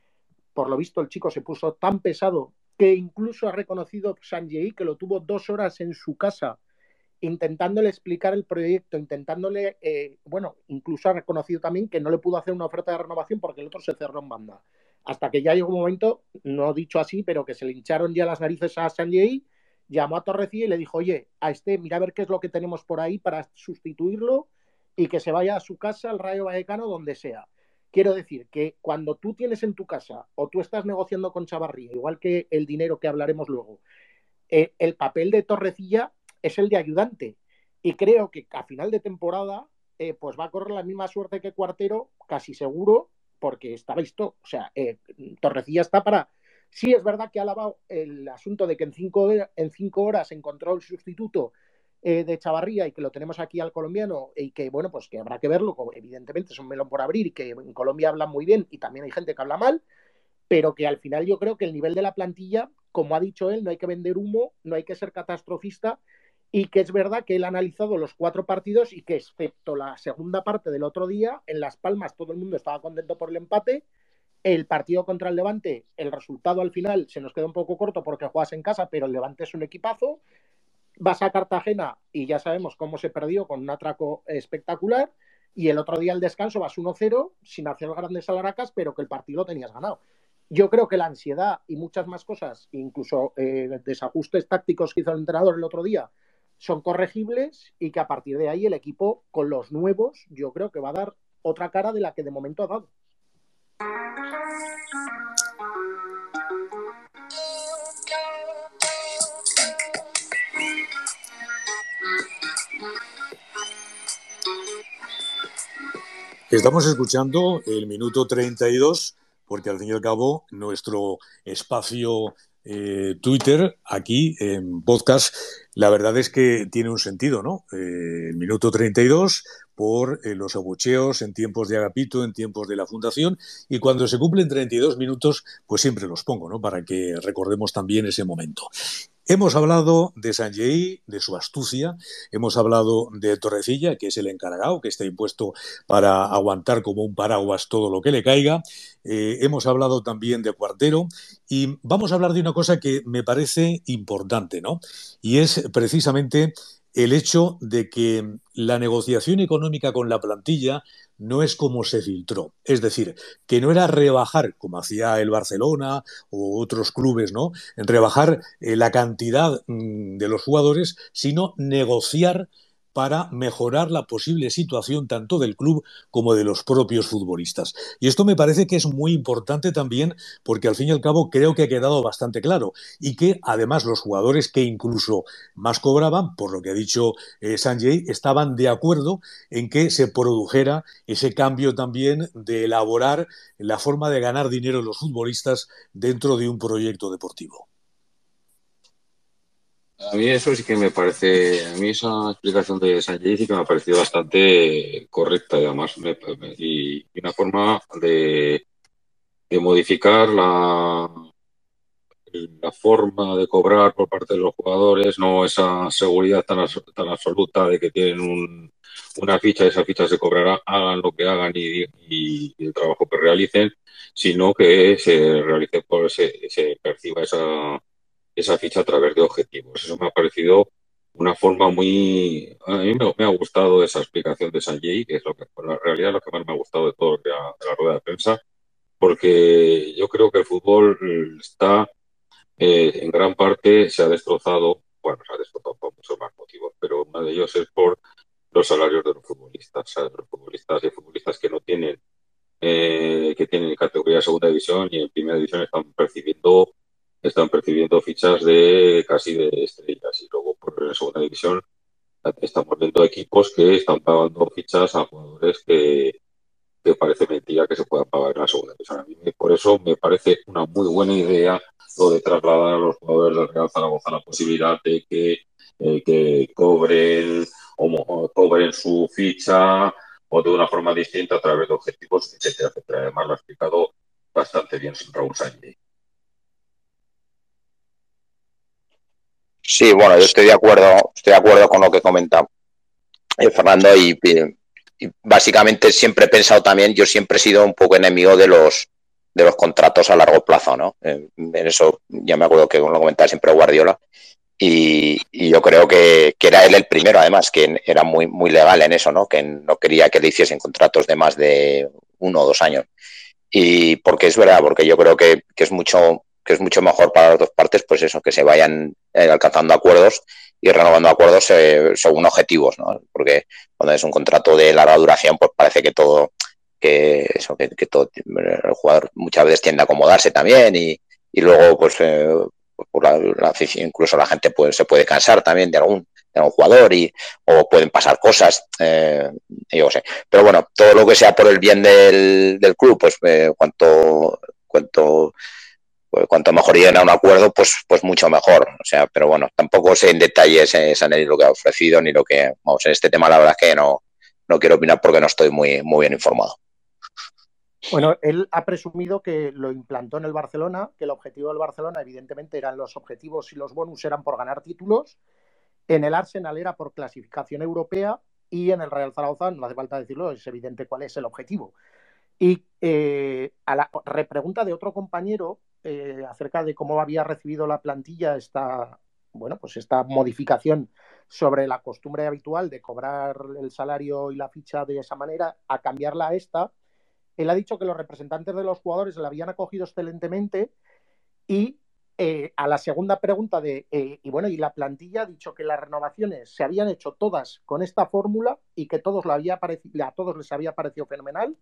por lo visto el chico se puso tan pesado que incluso ha reconocido Sanjei que lo tuvo dos horas en su casa intentándole explicar el proyecto, intentándole, eh, bueno, incluso ha reconocido también que no le pudo hacer una oferta de renovación porque el otro se cerró en banda. Hasta que ya llegó un momento, no dicho así, pero que se le hincharon ya las narices a Sanjei, llamó a Torrecilla y le dijo, oye, a este, mira a ver qué es lo que tenemos por ahí para sustituirlo y que se vaya a su casa, al Rayo Vallecano, donde sea. Quiero decir que cuando tú tienes en tu casa o tú estás negociando con Chavarría, igual que el dinero que hablaremos luego, eh, el papel de Torrecilla es el de ayudante. Y creo que a final de temporada eh, pues va a correr la misma suerte que Cuartero, casi seguro, porque está visto. O sea, eh, Torrecilla está para... Sí, es verdad que ha lavado el asunto de que en cinco, en cinco horas encontró el sustituto eh, de Chavarría y que lo tenemos aquí al colombiano y que, bueno, pues que habrá que verlo. Evidentemente es un melón por abrir y que en Colombia hablan muy bien y también hay gente que habla mal, pero que al final yo creo que el nivel de la plantilla, como ha dicho él, no hay que vender humo, no hay que ser catastrofista, y que es verdad que él ha analizado los cuatro partidos y que, excepto la segunda parte del otro día, en Las Palmas todo el mundo estaba contento por el empate. El partido contra el Levante, el resultado al final se nos queda un poco corto porque juegas en casa, pero el Levante es un equipazo. Vas a Cartagena y ya sabemos cómo se perdió con un atraco espectacular, y el otro día al descanso vas uno cero sin hacer grandes alaracas, pero que el partido lo tenías ganado. Yo creo que la ansiedad y muchas más cosas, incluso eh, desajustes tácticos que hizo el entrenador el otro día, son corregibles, y que a partir de ahí el equipo, con los nuevos, yo creo que va a dar otra cara de la que de momento ha dado. Estamos escuchando el minuto treinta y dos, porque al fin y al cabo nuestro espacio eh, Twitter aquí en podcast, la verdad es que tiene un sentido, ¿no? Eh, el minuto treinta y dos por eh, los abucheos en tiempos de Agapito, en tiempos de la Fundación, y cuando se cumplen treinta y dos minutos, pues siempre los pongo, ¿no? Para que recordemos también ese momento. Hemos hablado de Sanjei, de su astucia, hemos hablado de Torrecilla, que es el encargado, que está impuesto para aguantar como un paraguas todo lo que le caiga. Eh, hemos hablado también de Cuartero y vamos a hablar de una cosa que me parece importante, ¿no? Y es precisamente el hecho de que la negociación económica con la plantilla no es como se filtró. Es decir, que no era rebajar, como hacía el Barcelona o otros clubes, ¿no? En rebajar eh, la cantidad mmm, de los jugadores, sino negociar para mejorar la posible situación tanto del club como de los propios futbolistas. Y esto me parece que es muy importante también porque al fin y al cabo creo que ha quedado bastante claro y que además los jugadores que incluso más cobraban, por lo que ha dicho eh, Sanjei, estaban de acuerdo en que se produjera ese cambio también de elaborar la forma de ganar dinero los futbolistas dentro de un proyecto deportivo. A mí eso sí que me parece, a mí esa explicación de Sanjei sí que me ha parecido bastante correcta y además me, y una forma de, de modificar la, la forma de cobrar por parte de los jugadores, no esa seguridad tan, tan absoluta de que tienen un, una ficha y esa ficha se cobrará, hagan lo que hagan y, y, y el trabajo que realicen, sino que se realice por se, se perciba esa esa ficha a través de objetivos. Eso me ha parecido una forma muy... A mí me, me ha gustado esa explicación de Sanjei, que es lo que, en la realidad, lo que más me ha gustado de todo de la, de la rueda de prensa, porque yo creo que el fútbol está, eh, en gran parte, se ha destrozado, bueno, se ha destrozado por muchos más motivos, pero uno de ellos es por los salarios de los futbolistas. O sea, de los futbolistas y futbolistas que no tienen, eh, que tienen categoría de segunda división y en primera división están percibiendo están percibiendo fichas de casi de estrellas y luego por en la segunda división estamos viendo equipos que están pagando fichas a jugadores que, que parece mentira que se puedan pagar en la segunda división. A mí, por eso me parece una muy buena idea lo de trasladar a los jugadores del Real Zaragoza la posibilidad de que, eh, que cobren o, o cobren su ficha o de una forma distinta a través de objetivos, etcétera, etcétera. Además lo ha explicado bastante bien Raúl Sánchez. Sí, bueno, yo estoy de acuerdo, estoy de acuerdo con lo que comenta eh, Fernando y, y, y básicamente siempre he pensado también, yo siempre he sido un poco enemigo de los de los contratos a largo plazo, ¿no? En, en eso ya me acuerdo que lo comentaba siempre Guardiola y, y yo creo que, que era él el primero, además, que era muy, muy legal en eso, ¿no? Que no quería que le hiciesen contratos de más de uno o dos años. Y porque es verdad, porque yo creo que, que es mucho que es mucho mejor para las dos partes, pues eso, que se vayan eh, alcanzando acuerdos y renovando acuerdos eh, según objetivos, ¿no? Porque cuando es un contrato de larga duración, pues parece que todo, que eso, que, que todo, el jugador muchas veces tiende a acomodarse también y, y luego, pues, eh, por la, la, incluso la gente pues, se puede cansar también de algún, de algún jugador y, o pueden pasar cosas, eh, yo sé. Pero bueno, todo lo que sea por el bien del, del club, pues eh, cuanto, cuanto cuanto mejor lleguen a un acuerdo, pues, pues mucho mejor. O sea, pero bueno, tampoco sé en detalles eh, Sanelli lo que ha ofrecido ni lo que, vamos, en este tema la verdad es que no, no quiero opinar porque no estoy muy, muy bien informado. Bueno, él ha presumido que lo implantó en el Barcelona, que el objetivo del Barcelona evidentemente eran los objetivos y los bonus eran por ganar títulos, en el Arsenal era por clasificación europea y en el Real Zaragoza, no hace falta decirlo, es evidente cuál es el objetivo. Y eh, a la repregunta de otro compañero eh, acerca de cómo había recibido la plantilla esta, bueno, pues esta modificación sobre la costumbre habitual de cobrar el salario y la ficha de esa manera a cambiarla a esta, él ha dicho que los representantes de los jugadores la habían acogido excelentemente y eh, a la segunda pregunta de, eh, y bueno, y la plantilla ha dicho que las renovaciones se habían hecho todas con esta fórmula y que todos lo había parecido, a todos les había parecido fenomenal,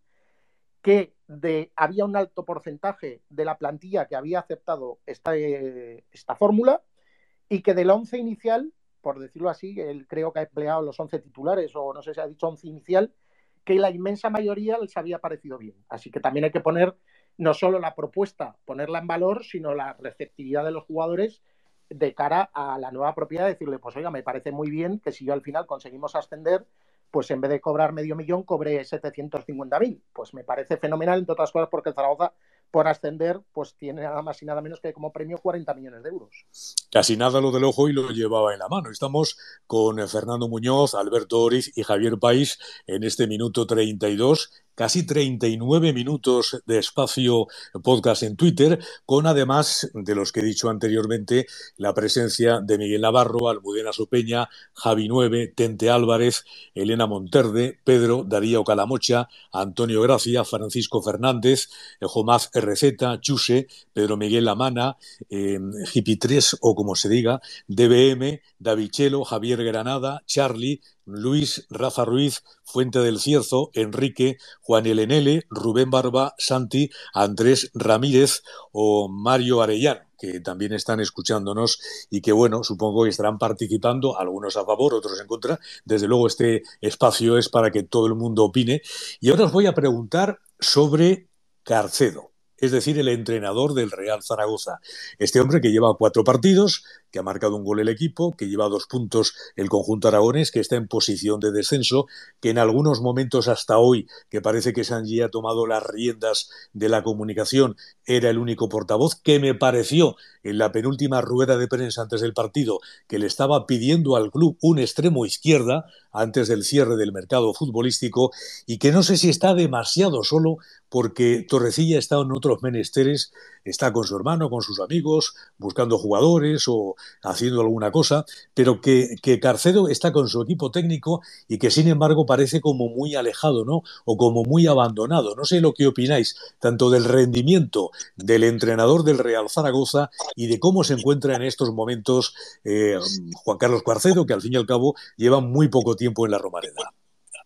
que de, había un alto porcentaje de la plantilla que había aceptado esta, eh, esta fórmula y que del once inicial, por decirlo así, él creo que ha empleado los once titulares o no sé si ha dicho once inicial, que la inmensa mayoría les había parecido bien. Así que también hay que poner no solo la propuesta, ponerla en valor, sino la receptividad de los jugadores de cara a la nueva propiedad, decirle, pues oiga, me parece muy bien que si yo al final conseguimos ascender, pues en vez de cobrar medio millón, cobré setecientos cincuenta mil. Pues me parece fenomenal, entre otras cosas, porque el Zaragoza, por ascender, pues tiene nada más y nada menos que como premio cuarenta millones de euros. Casi nada lo del ojo y lo llevaba en la mano. Estamos con Fernando Muñoz, Alberto Oriz y Javier País en este minuto treinta y dos. Casi treinta y nueve minutos de espacio podcast en Twitter, con además, de los que he dicho anteriormente, la presencia de Miguel Navarro, Almudena Sopeña, Javi Nueve, Tente Álvarez, Elena Monterde, Pedro Darío Calamocha, Antonio Gracia, Francisco Fernández, Jomaz R Z, Chuse, Pedro Miguel Lamana, eh, Hippie tres o como se diga, D B M, Davichelo, Javier Granada, Charlie, Luis, Rafa Ruiz, Fuente del Cierzo, Enrique, Juan Elenele, Rubén Barba, Santi, Andrés Ramírez o Mario Arellano, que también están escuchándonos y que, bueno, supongo que estarán participando, algunos a favor, otros en contra. Desde luego este espacio es para que todo el mundo opine. Y ahora os voy a preguntar sobre Carcedo, es decir, el entrenador del Real Zaragoza. Este hombre que lleva cuatro partidos, que ha marcado un gol el equipo, que lleva dos puntos el conjunto aragonés, que está en posición de descenso, que en algunos momentos hasta hoy, que parece que Sanji ha tomado las riendas de la comunicación, era el único portavoz, que me pareció en la penúltima rueda de prensa antes del partido que le estaba pidiendo al club un extremo izquierda antes del cierre del mercado futbolístico y que no sé si está demasiado solo porque Torrecilla está en otros menesteres, está con su hermano, con sus amigos, buscando jugadores o haciendo alguna cosa, pero que, que Carcedo está con su equipo técnico y que sin embargo parece como muy alejado, ¿no? O como muy abandonado. No sé lo que opináis, tanto del rendimiento del entrenador del Real Zaragoza y de cómo se encuentra en estos momentos eh, Juan Carlos Carcedo, que al fin y al cabo lleva muy poco tiempo en la Romareda.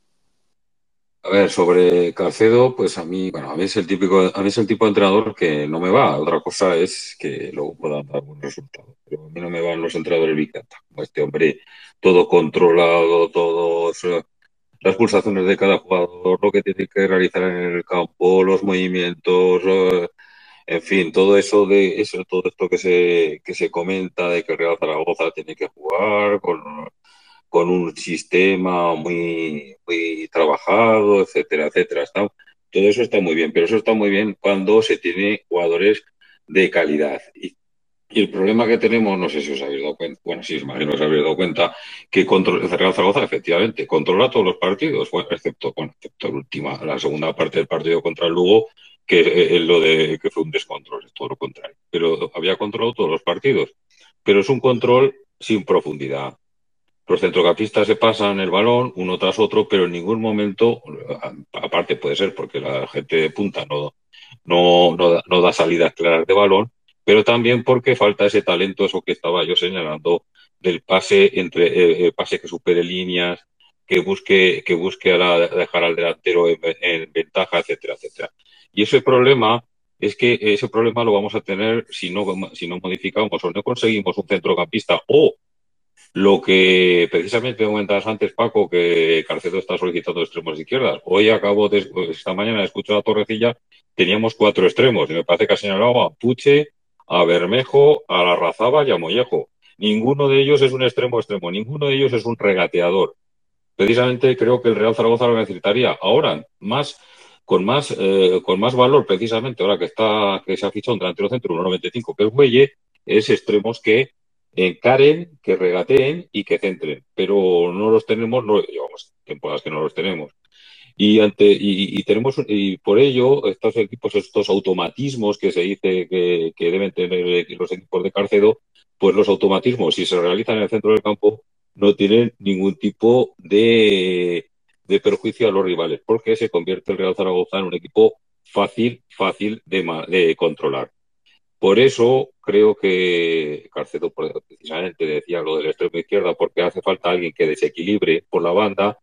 A ver, sobre Carcedo, pues a mí, bueno, a mí es el típico, a mí es el tipo de entrenador que no me va. Otra cosa es que luego puedan dar buenos resultados. Pero a mí no me van los entrenadores Big Data. este hombre, todo controlado, todos eh, las pulsaciones de cada jugador, lo que tiene que realizar en el campo, los movimientos, eh, en fin, todo eso de eso, todo esto que se que se comenta de que el Real Zaragoza tiene que jugar con, con un sistema muy, muy trabajado, etcétera, etcétera. Está, todo eso está muy bien, pero eso está muy bien cuando se tiene jugadores de calidad. Y, y el problema que tenemos, no sé si os habéis dado cuenta, bueno, sí, imagino que os habéis dado cuenta, que control, el Real Zaragoza efectivamente controla todos los partidos, bueno, excepto, bueno, excepto la última, la segunda parte del partido contra el Lugo, que es lo de que fue un descontrol, es todo lo contrario. Pero había controlado todos los partidos. Pero es un control sin profundidad. Los centrocampistas se pasan el balón uno tras otro, pero en ningún momento, aparte puede ser porque la gente de punta no, no, no, da, no da salidas claras de balón, pero también porque falta ese talento, eso que estaba yo señalando, del pase entre eh, el pase que supere líneas, que busque, que busque a la, dejar al delantero en, en ventaja, etcétera, etcétera. Y ese problema es que ese problema lo vamos a tener si no, si no modificamos o no conseguimos un centrocampista o lo que precisamente comentabas antes, Paco, que Carcedo está solicitando extremos de izquierdas. Hoy acabo de, esta mañana he escuchado a Torrecilla, teníamos cuatro extremos, y me parece que ha señalado a Puche, a Bermejo, a Larrazábal y a Mollejo. Ninguno de ellos es un extremo extremo, ninguno de ellos es un regateador. Precisamente creo que el Real Zaragoza lo necesitaría ahora, más con más eh, con más valor, precisamente ahora que está que se ha fichado un delantero centro uno noventa y cinco, que es Güelle, es extremos que encaren, que regateen y que centren, pero no los tenemos, no llevamos temporadas que no los tenemos. Y ante y, y tenemos y por ello estos equipos, estos automatismos que se dice que, que deben tener los equipos de Carcedo, pues los automatismos, si se realizan en el centro del campo, no tienen ningún tipo de, de perjuicio a los rivales, porque se convierte el Real Zaragoza en un equipo fácil, fácil de, de controlar. Por eso creo que Carcedo precisamente decía lo del extremo izquierda, porque hace falta alguien que desequilibre por la banda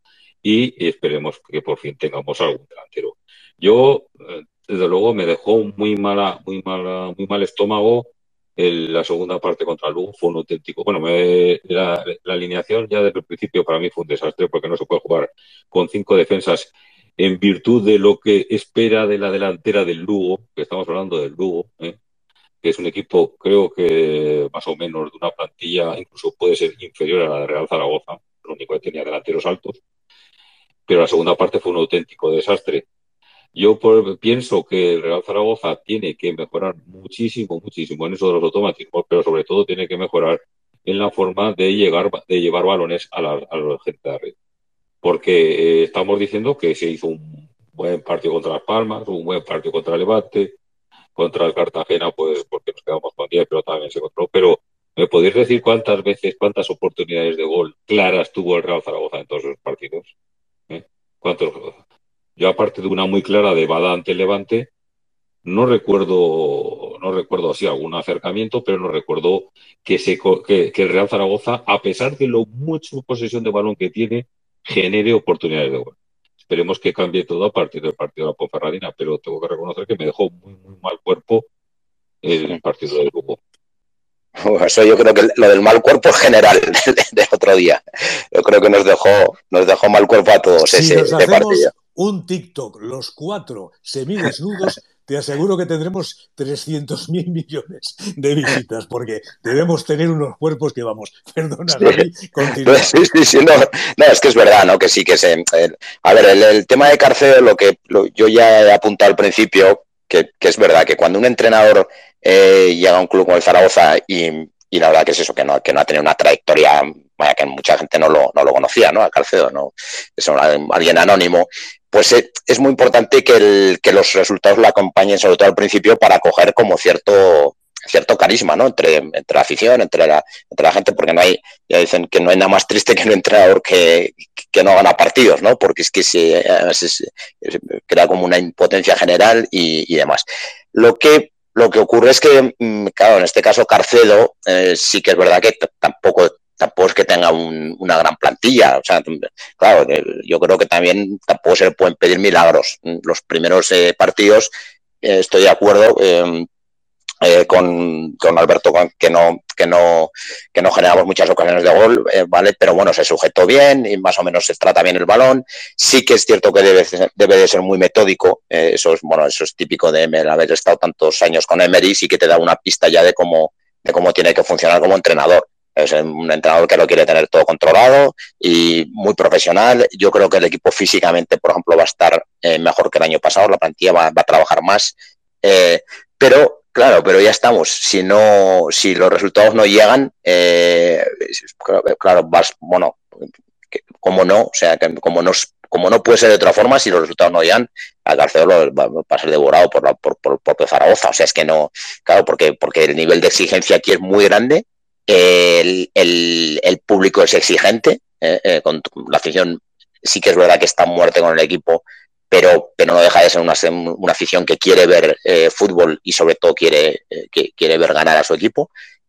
y esperemos que por fin tengamos algún delantero. Yo, desde luego, me dejó muy mala, muy mala, muy mal estómago el, la segunda parte contra el Lugo, fue un auténtico. Bueno, me, la, la alineación ya desde el principio para mí fue un desastre porque no se puede jugar con cinco defensas en virtud de lo que espera de la delantera del Lugo, que estamos hablando del Lugo, ¿eh? que es un equipo, creo que más o menos de una plantilla, incluso puede ser inferior a la de Real Zaragoza, lo único que tenía delanteros altos, pero la segunda parte fue un auténtico desastre. Yo por, pienso que el Real Zaragoza tiene que mejorar muchísimo, muchísimo en eso de los automatismos, pero sobre todo tiene que mejorar en la forma de, llegar, de llevar balones a la, a la gente de arriba. Porque eh, estamos diciendo que se hizo un buen partido contra Las Palmas, un buen partido contra el Levante, contra el Cartagena, pues porque nos quedamos con diez, pero también se controló. Pero, ¿me podéis decir cuántas veces, cuántas oportunidades de gol claras tuvo el Real Zaragoza en todos esos partidos? ¿Eh? ¿Cuántos? Yo, aparte de una muy clara de Bada ante Levante, no recuerdo, no recuerdo así algún acercamiento, pero no recuerdo que, se, que, que el Real Zaragoza, a pesar de lo mucho posesión de balón que tiene, genere oportunidades de gol. Esperemos que cambie todo a partir del partido de la Ponferradina, pero tengo que reconocer que me dejó muy, muy mal cuerpo el partido del Lugo. Eso yo creo que lo del mal cuerpo es general del otro día. Yo creo que nos dejó, nos dejó mal cuerpo a todos si ese, nos ese hacemos partido. Un TikTok, los cuatro semidesnudos, te aseguro que tendremos trescientos mil millones de visitas, porque debemos tener unos cuerpos que vamos, perdona, Sí. David, continúa. Sí, sí, sí, no, no, es que es verdad, ¿no? Que sí, que se... El, a ver, el, el tema de Carcedo, lo que lo, yo ya he apuntado al principio, que, que es verdad, que cuando un entrenador eh, llega a un club como el Zaragoza y, y la verdad que es eso, que no, que no ha tenido una trayectoria, vaya, que mucha gente no lo, no lo conocía, ¿no? A Carcedo, ¿no? Es un, alguien anónimo. Pues es, es muy importante que, el, que los resultados lo acompañen, sobre todo al principio, para coger como cierto, cierto carisma, ¿no? Entre, entre la afición, entre la, entre la gente, porque no hay, ya dicen que no hay nada más triste que un entrenador que, que no gana partidos, ¿no? Porque es que se, se, se, se crea como una impotencia general y, y demás. Lo que, lo que ocurre es que, claro, en este caso Carcedo, eh, sí que es verdad que tampoco... tampoco es que tenga un, una gran plantilla, o sea, claro, yo creo que también tampoco se le pueden pedir milagros. Los primeros eh, partidos, eh, estoy de acuerdo, eh, eh, con, con Alberto, que no, que, no, que no generamos muchas ocasiones de gol, eh, ¿vale? Pero bueno, se sujetó bien y más o menos se trata bien el balón. Sí que es cierto que debe, debe de ser muy metódico, eh, eso, es, bueno, eso es típico de Emery, haber estado tantos años con Emery, sí que te da una pista ya de cómo, de cómo tiene que funcionar como entrenador. Es un entrenador que lo quiere tener todo controlado y muy profesional. Yo creo que el equipo físicamente, por ejemplo, va a estar eh, mejor que el año pasado, la plantilla va, va a trabajar más, eh, pero claro, pero ya estamos. Si no, si los resultados no llegan, eh, claro, vas, bueno, como no, o sea, que como no, como no puede ser de otra forma, si los resultados no llegan, a Carcedo va, va a ser devorado por, la, por, por, por Zaragoza. O sea, es que no, claro, porque, porque el nivel de exigencia aquí es muy grande. El, el, el público es exigente, eh, eh, con la afición sí que es verdad que está a muerte con el equipo, pero, pero no deja de ser una, una afición que quiere ver eh, fútbol y sobre todo quiere, eh, que, quiere ver ganar a su equipo.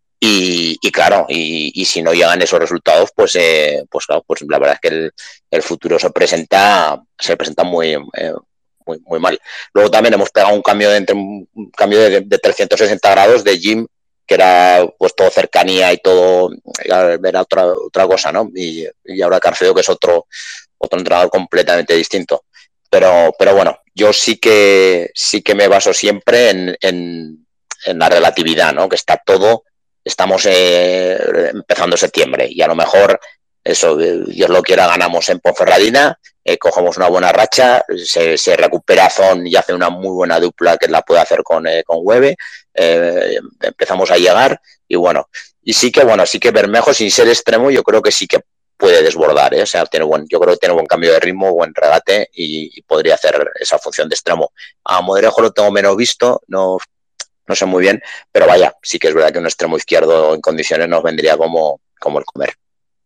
Y, y claro, y, y si no llegan esos resultados, pues, eh, pues claro, pues la verdad es que el, el futuro se presenta, se presenta muy, eh, muy, muy mal. Luego también hemos pegado un cambio de, un cambio de, de trescientos sesenta grados de Jim, que era pues todo cercanía y todo, era otra, otra cosa, ¿no? Y, y ahora Carcedo, que es otro, otro entrenador completamente distinto. Pero, pero bueno, yo sí que sí que me baso siempre en, en, en la relatividad, ¿no? Que está todo, estamos eh, empezando septiembre y a lo mejor eso, Dios lo quiera, ganamos en Ponferradina, eh, cogemos una buena racha, se, se recupera Zon y hace una muy buena dupla que la puede hacer con, eh, con Webe, eh, empezamos a llegar y bueno, y sí que bueno, sí que Bermejo sin ser extremo yo creo que sí que puede desbordar, ¿eh? O sea, tiene buen, yo creo que tiene buen cambio de ritmo, buen regate y, y podría hacer esa función de extremo. A Modrejo lo tengo menos visto, no, no sé muy bien, pero vaya, sí que es verdad que un extremo izquierdo en condiciones nos vendría como, como el comer.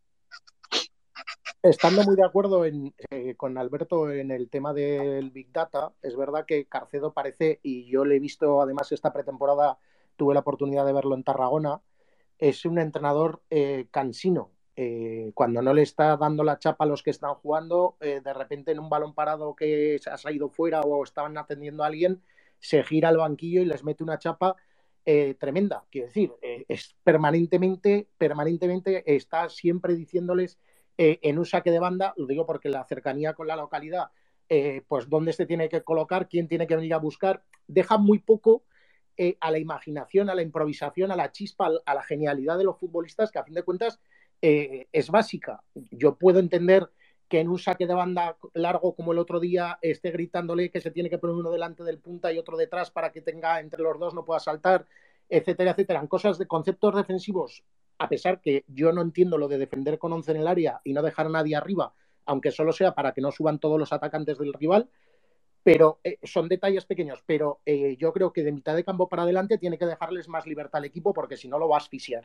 Estando muy de acuerdo en, eh, con Alberto en el tema del Big Data, es verdad que Carcedo parece, y yo le he visto además esta pretemporada, tuve la oportunidad de verlo en Tarragona, es un entrenador eh, cansino. Eh, cuando no le está dando la chapa a los que están jugando, eh, de repente en un balón parado que se ha salido fuera o estaban atendiendo a alguien, se gira al banquillo y les mete una chapa eh, tremenda. Quiero decir, eh, es permanentemente, permanentemente está siempre diciéndoles eh, en un saque de banda, lo digo porque la cercanía con la localidad, eh, pues dónde se tiene que colocar, quién tiene que venir a buscar, deja muy poco eh, a la imaginación, a la improvisación, a la chispa, a la genialidad de los futbolistas, que a fin de cuentas eh, es básica. Yo puedo entender que en un saque de banda largo como el otro día esté gritándole que se tiene que poner uno delante del punta y otro detrás para que tenga entre los dos, no pueda saltar, etcétera, etcétera. En cosas de conceptos defensivos, a pesar que yo no entiendo lo de defender con once en el área y no dejar a nadie arriba, aunque solo sea para que no suban todos los atacantes del rival, pero eh, son detalles pequeños, pero eh, yo creo que de mitad de campo para adelante tiene que dejarles más libertad al equipo porque si no lo va a asfixiar.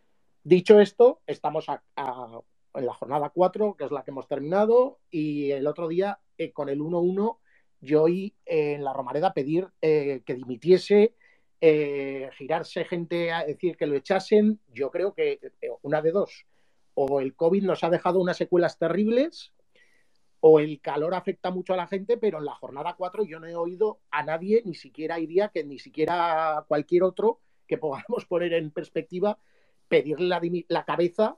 Dicho esto, estamos a, a, en la jornada cuatro, que es la que hemos terminado, y el otro día eh, con el uno uno yo oí eh, en la Romareda pedir eh, que dimitiese, eh, girarse gente a decir que lo echasen. Yo creo que eh, una de dos, o el COVID nos ha dejado unas secuelas terribles o el calor afecta mucho a la gente, pero en la jornada cuatro yo no he oído a nadie, ni siquiera hay día que ni siquiera cualquier otro que podamos poner en perspectiva, pedirle la, la cabeza,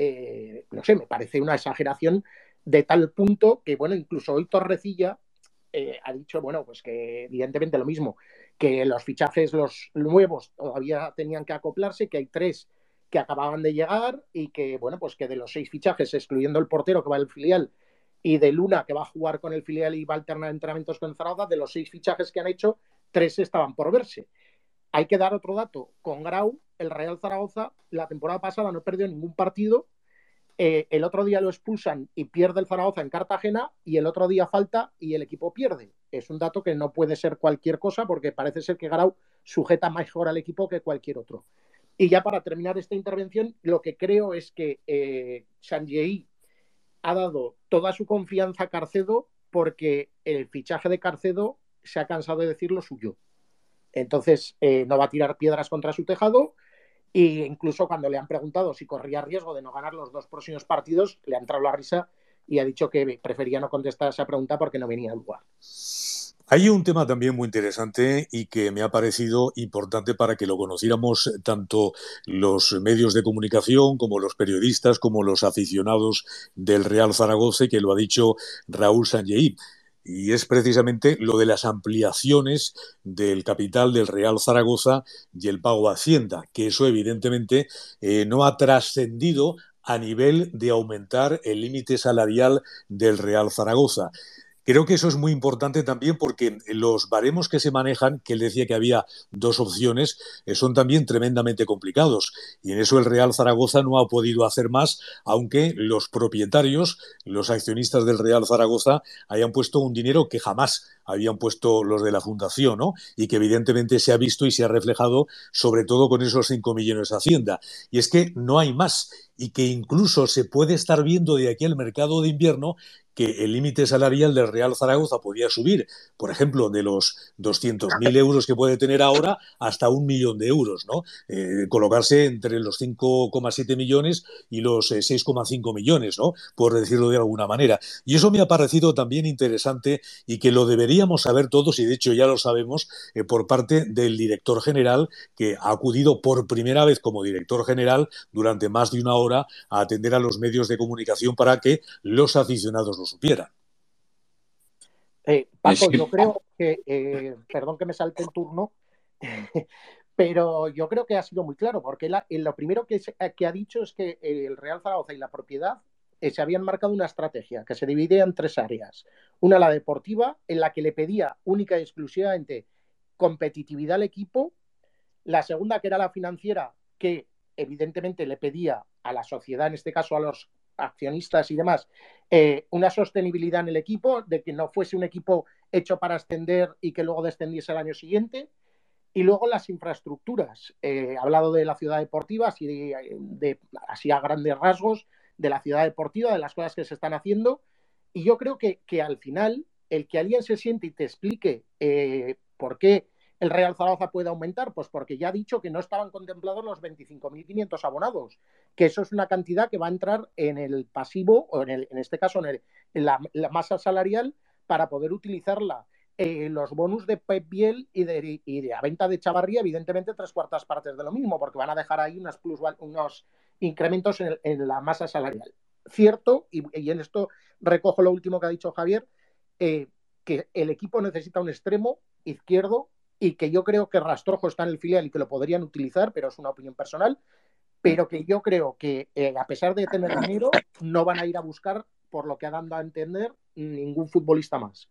eh, no sé, me parece una exageración de tal punto que, bueno, incluso hoy Torrecilla eh, ha dicho, bueno, pues que evidentemente lo mismo, que los fichajes, los nuevos, todavía tenían que acoplarse, que hay tres que acababan de llegar y que, bueno, pues que de los seis fichajes, excluyendo el portero que va al filial, y de Luna, que va a jugar con el filial y va a alternar entrenamientos con Zaragoza, de los seis fichajes que han hecho, tres estaban por verse. Hay que dar otro dato. Con Grau, el Real Zaragoza, la temporada pasada no perdió ningún partido. Eh, el otro día lo expulsan y pierde el Zaragoza en Cartagena y el otro día falta y el equipo pierde. Es un dato que no puede ser cualquier cosa porque parece ser que Grau sujeta mejor al equipo que cualquier otro. Y ya para terminar esta intervención, lo que creo es que eh, Sanjei ha dado toda su confianza a Carcedo porque el fichaje de Carcedo se ha cansado de decir lo suyo. Entonces eh, no va a tirar piedras contra su tejado e incluso cuando le han preguntado si corría riesgo de no ganar los dos próximos partidos, le ha entrado la risa y ha dicho que prefería no contestar esa pregunta porque no venía al lugar. Hay un tema también muy interesante y que me ha parecido importante para que lo conociéramos tanto los medios de comunicación como los periodistas, como los aficionados del Real Zaragoza, y que lo ha dicho Raúl Sanllehy. Y es precisamente lo de las ampliaciones del capital del Real Zaragoza y el pago a Hacienda, que eso evidentemente eh, no ha trascendido a nivel de aumentar el límite salarial del Real Zaragoza. Creo que eso es muy importante también porque los baremos que se manejan, que él decía que había dos opciones, eh, son también tremendamente complicados. Y en eso el Real Zaragoza no ha podido hacer más, aunque los propietarios, los accionistas del Real Zaragoza, hayan puesto un dinero que jamás habían puesto los de la Fundación, ¿no? Y que evidentemente se ha visto y se ha reflejado sobre todo con esos cinco millones de Hacienda. Y es que no hay más, y que incluso se puede estar viendo de aquí al mercado de invierno que el límite salarial del Real Zaragoza podía subir, por ejemplo, de los doscientos mil euros que puede tener ahora hasta un millón de euros, ¿no? Eh, colocarse entre los cinco coma siete millones y los eh, seis coma cinco millones, ¿no? Por decirlo de alguna manera. Y eso me ha parecido también interesante y que lo deberíamos saber todos, y de hecho ya lo sabemos, eh, por parte del director general, que ha acudido por primera vez como director general durante más de una hora a atender a los medios de comunicación para que los aficionados lo supieran. Eh, Paco, yo creo que, eh, perdón que me salte el turno, pero yo creo que ha sido muy claro, porque la, lo primero que, se, que ha dicho es que el Real Zaragoza y la propiedad eh, se habían marcado una estrategia que se dividía en tres áreas. Una, la deportiva, en la que le pedía única y exclusivamente competitividad al equipo. La segunda, que era la financiera, que evidentemente le pedía a la sociedad, en este caso a los accionistas y demás, eh, una sostenibilidad en el equipo, de que no fuese un equipo hecho para ascender y que luego descendiese el año siguiente. Y luego las infraestructuras. Eh, he hablado de la ciudad deportiva, así, de, de, así a grandes rasgos, de la ciudad deportiva, de las cosas que se están haciendo. Y yo creo que, que al final, el que alguien se siente y te explique eh, por qué el Real Zaragoza puede aumentar, pues porque ya ha dicho que no estaban contemplados los veinticinco mil quinientos abonados, que eso es una cantidad que va a entrar en el pasivo, o en, el, en este caso en, el, en la, la masa salarial, para poder utilizarla. Eh, los bonus de Pep Biel y de, y de la venta de Chavarría, evidentemente tres cuartas partes de lo mismo, porque van a dejar ahí unas plus, unos incrementos en, el, en la masa salarial. Cierto, y, y en esto recojo lo último que ha dicho Javier, eh, que el equipo necesita un extremo izquierdo, y que yo creo que Rastrojo está en el filial y que lo podrían utilizar, pero es una opinión personal, pero que yo creo que eh, a pesar de tener dinero, no van a ir a buscar, por lo que ha dado a entender, ningún futbolista más.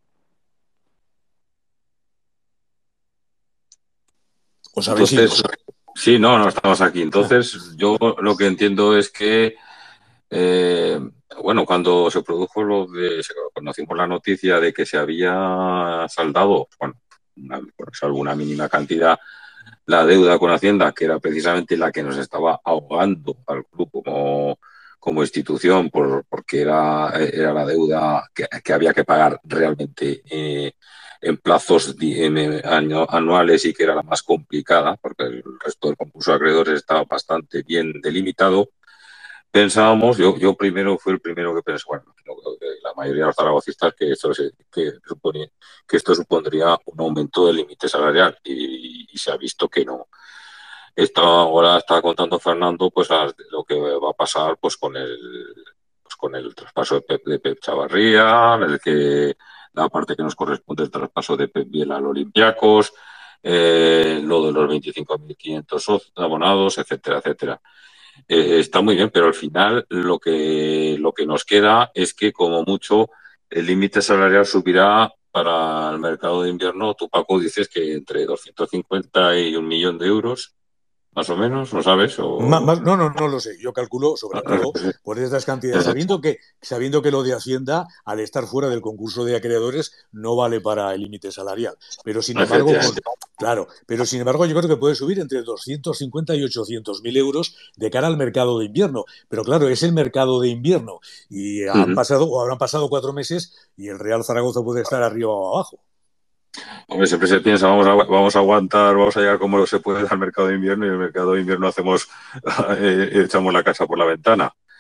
¿Os habéis Entonces, ido? Sí, no, no estamos aquí. Entonces, yo lo que entiendo es que, eh, bueno, cuando se produjo lo de, conocimos la noticia de que se había saldado, bueno, una, salvo una mínima cantidad, la deuda con Hacienda, que era precisamente la que nos estaba ahogando al club como, como institución, por, porque era, era la deuda que, que había que pagar realmente eh, en plazos en, en, año, anuales, y que era la más complicada, porque el resto del concurso de acreedores estaba bastante bien delimitado. Pensábamos, yo, yo primero fui el primero que pensé, bueno, la mayoría de los zaragocistas, que esto, se, que, supone, que esto supondría un aumento del límite salarial, y, y se ha visto que no. Esta, ahora está contando Fernando pues lo que va a pasar pues con el pues con el traspaso de Pep, de Pep Chavarría, el que la parte que nos corresponde el traspaso de Pep Biel al Olympiacos, eh, lo de los veinticinco mil quinientos abonados, etcétera, etcétera. Eh, está muy bien, pero al final lo que, lo que nos queda es que como mucho el límite salarial subirá para el mercado de invierno. Tú, Paco, dices que entre doscientos cincuenta y un millón de euros, más o menos, ¿lo sabes? O... Más, más, no, no, no lo sé. Yo calculo, sobre todo, por estas cantidades, sabiendo que, sabiendo que lo de Hacienda, al estar fuera del concurso de acreedores, no vale para el límite salarial. Pero sin embargo, con, claro, pero sin embargo, yo creo que puede subir entre doscientos cincuenta y ochocientos mil euros de cara al mercado de invierno. Pero claro, es el mercado de invierno, y han uh-huh. pasado, o habrán pasado cuatro meses, y el Real Zaragoza puede estar arriba o abajo. Hombre, siempre se piensa, vamos a, vamos a aguantar, vamos a llegar como se puede al mercado de invierno, y el mercado de invierno hacemos, eh, echamos la casa por la ventana.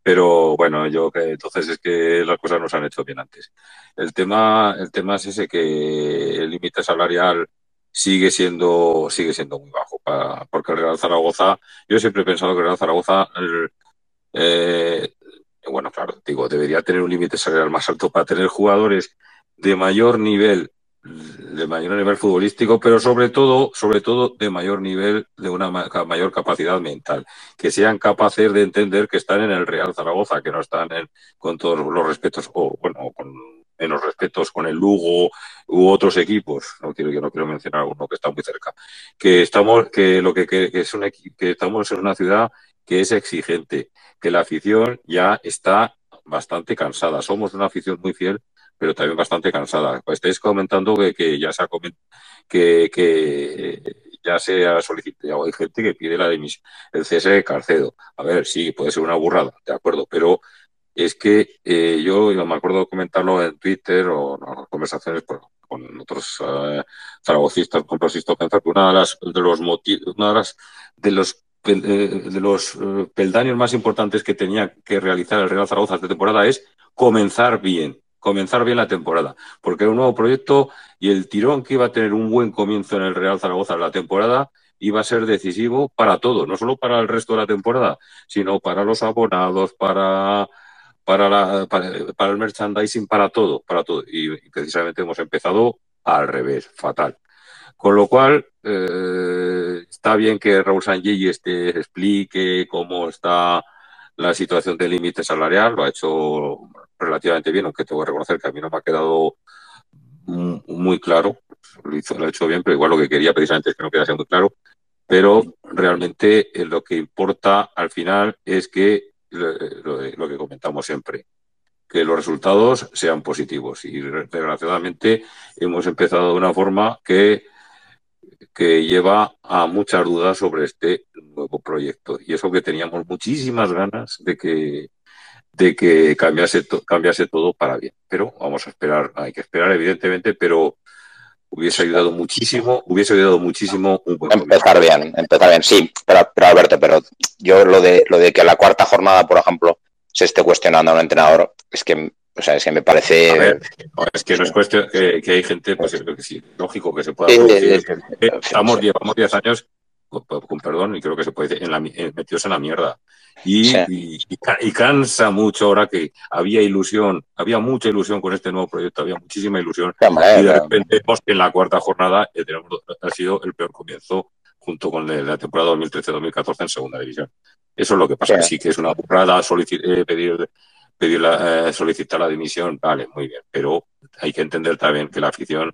Pero bueno, yo que entonces es que las cosas no se han hecho bien antes. El tema, el tema es ese, que el límite salarial sigue siendo, sigue siendo muy bajo, para, porque el Real Zaragoza, yo siempre he pensado que el Real Zaragoza, el, eh, bueno, claro, digo, debería tener un límite salarial más alto para tener jugadores de mayor nivel, de mayor nivel futbolístico, pero sobre todo, sobre todo de mayor nivel, de una mayor capacidad mental, que sean capaces de entender que están en el Real Zaragoza, que no están en, con todos los respetos, o bueno, con menos respetos con el Lugo u otros equipos. No quiero, yo no quiero mencionar alguno que está muy cerca. Que estamos, que lo que, que, que es una, que estamos en una ciudad que es exigente, que la afición ya está bastante cansada. Somos una afición muy fiel, pero también bastante cansada. Pues estáis comentando que, que ya se ha comentado que, que ya se ha solicitado, hay gente que pide la dimisión, el cese de Carcedo. A ver, sí, puede ser una burrada, de acuerdo, pero es que eh, yo, yo me acuerdo de comentarlo en Twitter o en no, conversaciones pues, con otros uh, zaragocistas, con Francisco Penza, que una de las de los motivos, una de las de los de los uh, peldaños más importantes que tenía que realizar el Real Zaragoza esta temporada es comenzar bien, comenzar bien la temporada, porque era un nuevo proyecto y el tirón que iba a tener un buen comienzo en el Real Zaragoza en la temporada iba a ser decisivo para todo, no solo para el resto de la temporada, sino para los abonados, para para, la, para, para el merchandising, para todo, para todo. Y, y precisamente hemos empezado al revés, fatal. Con lo cual, eh, está bien que Raúl Sanllehi este, explique cómo está la situación del límite salarial, lo ha hecho relativamente bien, aunque tengo que reconocer que a mí no me ha quedado muy claro, lo, hizo, lo ha hecho bien, pero igual lo que quería precisamente es que no quedase muy claro, pero realmente eh, lo que importa al final es que lo, lo, lo que comentamos siempre, que los resultados sean positivos, y desgraciadamente hemos empezado de una forma que que lleva a muchas dudas sobre este nuevo proyecto. Y eso que teníamos muchísimas ganas de que, de que cambiase, to, cambiase todo para bien. Pero vamos a esperar, hay que esperar evidentemente, pero hubiese ayudado muchísimo, hubiese ayudado muchísimo un buen empezar comienzo. bien, empezar bien, sí, pero, pero Alberto, pero yo lo de lo de que a la cuarta jornada, por ejemplo, se esté cuestionando a un entrenador, es que o sea, es que me parece... A ver, no, es que no es cuestión que, que hay gente, pues es que sí, lógico que se pueda producir. Eh, que, que estamos, sí. Llevamos diez años, con, con perdón, y creo que se puede decir, en la, en, metidos en la mierda. Y, sí. y, y, y cansa mucho ahora que había ilusión, había mucha ilusión con este nuevo proyecto, había muchísima ilusión. Hombre, y de repente, vemos que en la cuarta jornada eh, tenemos, ha sido el peor comienzo junto con la temporada dos mil trece dos mil catorce en segunda división. Eso es lo que pasa, sí, sí que es una burrada eh, pedir... pedir la, eh, solicitar la dimisión, vale, muy bien, pero hay que entender también que la afición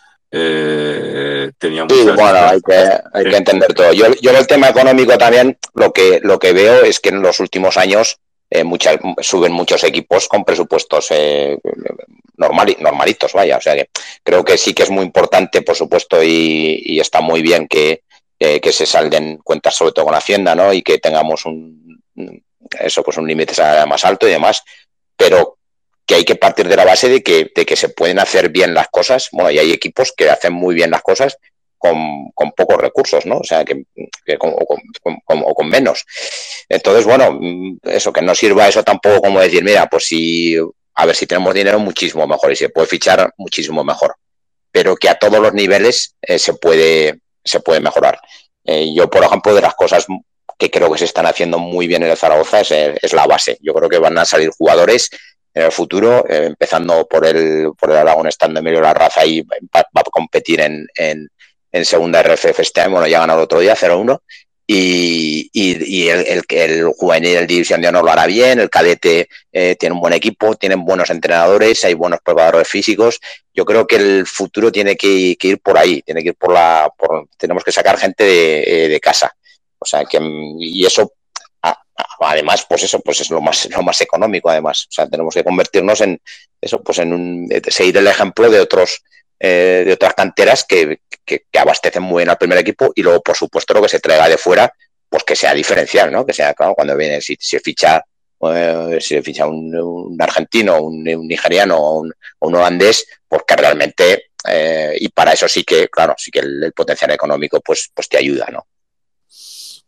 eh, tenía muchas... Sí, bueno, hay que, hay que entender todo. Yo, yo el tema económico también, lo que, lo que veo es que en los últimos años eh, muchas, suben muchos equipos con presupuestos eh, normal, normalitos, vaya, o sea que creo que sí que es muy importante, por supuesto, y, y está muy bien que, eh, que se salden cuentas sobre todo con Hacienda, ¿no? Y que tengamos un... eso pues un límite más alto y demás, pero que hay que partir de la base de que, de que se pueden hacer bien las cosas, bueno, y hay equipos que hacen muy bien las cosas con, con pocos recursos, ¿no? O sea, que, que con, o, con, con, o con menos. Entonces, bueno, eso, que no sirva eso tampoco como decir, mira, pues si, a ver, si tenemos dinero muchísimo mejor y se puede fichar muchísimo mejor, pero que a todos los niveles eh, se puede, se puede mejorar. Eh, yo, por ejemplo, de las cosas que creo que se están haciendo muy bien en el Zaragoza es, es la base. Yo creo que van a salir jugadores en el futuro, eh, empezando por el por el Aragón, estando Emilio Larraza y va, va a competir en, en, en segunda R F F este año, bueno, ya ganó el otro día, cero uno, y, y, y el, el, el juvenil, el División de Honor lo hará bien, el cadete eh, tiene un buen equipo, tienen buenos entrenadores, hay buenos preparadores físicos. Yo creo que el futuro tiene que, que ir por ahí, tiene que ir por la, por, tenemos que sacar gente de, de casa. O sea, que, y eso, además, pues eso, pues es lo más, lo más económico, además. O sea, tenemos que convertirnos en eso, pues en un, seguir el ejemplo de otros, eh, de otras canteras que, que, que abastecen muy bien al primer equipo, y luego, por supuesto, lo que se traiga de fuera, pues que sea diferencial, ¿no? Que sea, claro, cuando viene, si se ficha, eh, si ficha un, un argentino, un, un nigeriano o un, un holandés, pues que realmente, eh, y para eso sí que, claro, sí que el, el potencial económico, pues, pues te ayuda, ¿no?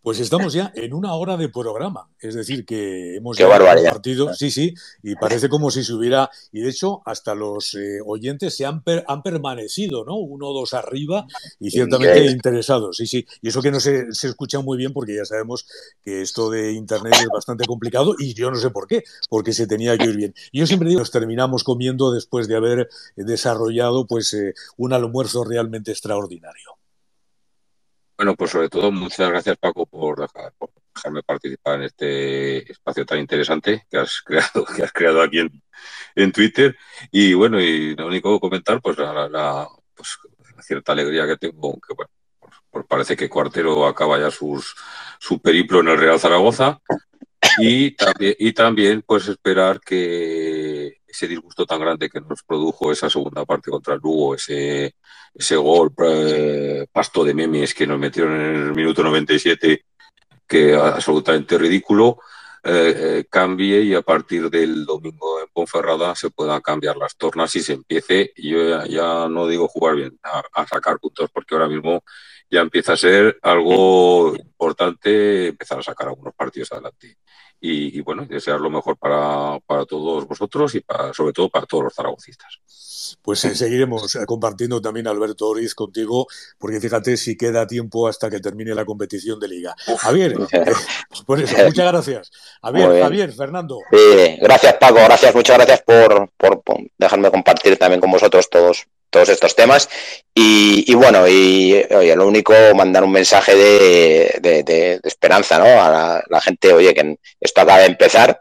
Pues estamos ya en una hora de programa, es decir, que hemos Qué ya barbaridad. compartido, sí, sí, y parece como si se hubiera, y de hecho hasta los eh, oyentes se han, per, han permanecido, ¿no? Uno o dos arriba y ciertamente Increíble. interesados, sí, sí, y eso que no se, se escucha muy bien porque ya sabemos que esto de Internet es bastante complicado y yo no sé por qué, porque se tenía que oír bien. Y yo siempre digo, nos terminamos comiendo después de haber desarrollado pues eh, un almuerzo realmente extraordinario. Bueno, pues sobre todo, muchas gracias, Paco, por, dejar, por dejarme participar en este espacio tan interesante que has creado, que has creado aquí en, en Twitter. Y bueno, y lo único que comentar, pues la, la, pues, la cierta alegría que tengo, que bueno, pues, pues parece que Cuartero acaba ya sus, su periplo en el Real Zaragoza. Y también, y también, pues esperar que ese disgusto tan grande que nos produjo esa segunda parte contra el Lugo, ese, ese gol eh, pasto de memes que nos metieron en el minuto noventa y siete, que es absolutamente ridículo, eh, eh, cambie y a partir del domingo en Ponferrada se puedan cambiar las tornas y se empiece, y yo ya, ya no digo jugar bien, a, a sacar puntos, porque ahora mismo ya empieza a ser algo importante empezar a sacar algunos partidos adelante. Y, y bueno, desear lo mejor para, para todos vosotros y para, sobre todo para todos los zaragocistas. Pues eh, seguiremos eh, compartiendo también, Alberto Oriz, contigo, porque fíjate si queda tiempo hasta que termine la competición de Liga. Javier, eh, por eso, muchas gracias. Javier, Javier, Fernando. Sí, gracias, Paco, gracias, muchas gracias por, por, por dejarme compartir también con vosotros todos, todos estos temas. Y, y bueno, y oye, lo único, mandar un mensaje de, de, de, de esperanza, ¿no? A la, la gente, oye, que esto acaba de empezar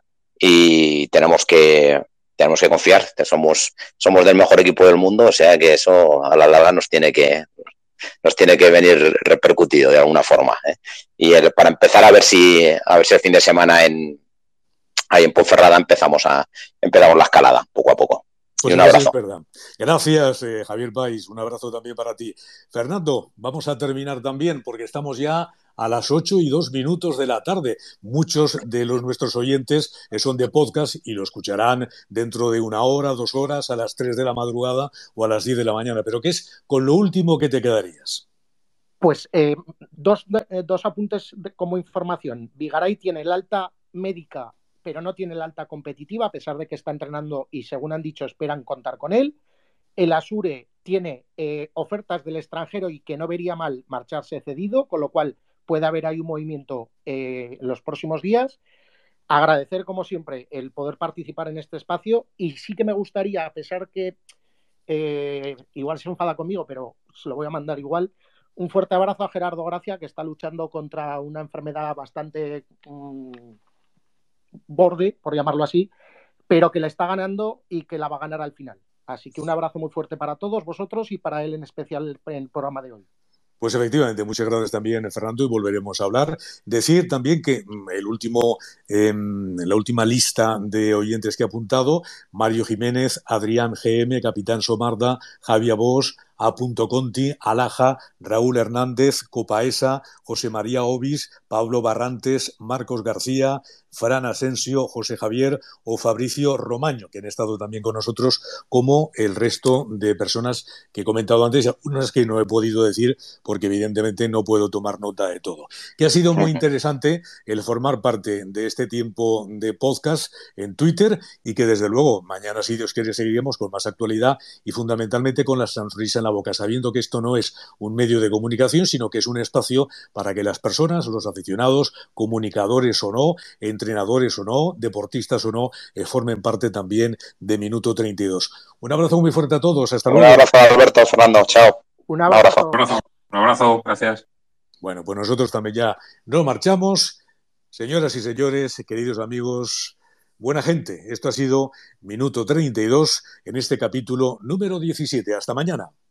y tenemos que... tenemos que confiar, que somos, somos del mejor equipo del mundo, o sea que eso a la larga nos tiene que, nos tiene que venir repercutido de alguna forma, ¿eh? Y el, para empezar a ver si a ver si el fin de semana en ahí en Ponferrada empezamos a empezamos la escalada poco a poco. Pues y un abrazo. Es verdad. Gracias, eh, Javier País, un abrazo también para ti. Fernando, vamos a terminar también porque estamos ya a las ocho y dos minutos de la tarde. Muchos de los nuestros oyentes son de podcast y lo escucharán dentro de una hora, dos horas, a las tres de la madrugada o a las diez de la mañana. Pero ¿qué es con lo último que te quedarías? Pues eh, dos, eh, dos apuntes de, como información. Vigaray tiene el alta médica, pero no tiene el alta competitiva, a pesar de que está entrenando y, según han dicho, esperan contar con él. El Asure tiene eh, ofertas del extranjero y que no vería mal marcharse cedido, con lo cual puede haber ahí un movimiento eh, en los próximos días. Agradecer, como siempre, el poder participar en este espacio, y sí que me gustaría, a pesar que eh, igual se enfada conmigo, pero se lo voy a mandar igual, un fuerte abrazo a Gerardo Gracia, que está luchando contra una enfermedad bastante mmm, borde, por llamarlo así, pero que la está ganando y que la va a ganar al final. Así que un abrazo muy fuerte para todos vosotros y para él en especial en el programa de hoy. Pues efectivamente, muchas gracias también, Fernando, y volveremos a hablar. Decir también que el último, eh, la última lista de oyentes que ha apuntado, Mario Jiménez, Adrián G M, Capitán Somarda, Javier Bosch, A. Conti, Alaja, Raúl Hernández, Copaesa, José María Obis, Pablo Barrantes, Marcos García, Fran Asensio, José Javier o Fabricio Romaño, que han estado también con nosotros, como el resto de personas que he comentado antes, unas que no he podido decir porque evidentemente no puedo tomar nota de todo. Que ha sido muy interesante el formar parte de este tiempo de podcast en Twitter y que desde luego mañana, si Dios quiere, seguiremos con más actualidad y fundamentalmente con la sonrisa en la boca, sabiendo que esto no es un medio de comunicación, sino que es un espacio para que las personas, los aficionados, comunicadores o no, entrenadores o no, deportistas o no, eh, formen parte también de Minuto treinta y dos. Un abrazo muy fuerte a todos. Hasta luego. Un abrazo, Alberto, Fernando. Chao. Un abrazo. Un abrazo. Un abrazo. Gracias. Bueno, pues nosotros también ya nos marchamos. Señoras y señores, queridos amigos, buena gente, esto ha sido Minuto treinta y dos en este capítulo número diecisiete. Hasta mañana.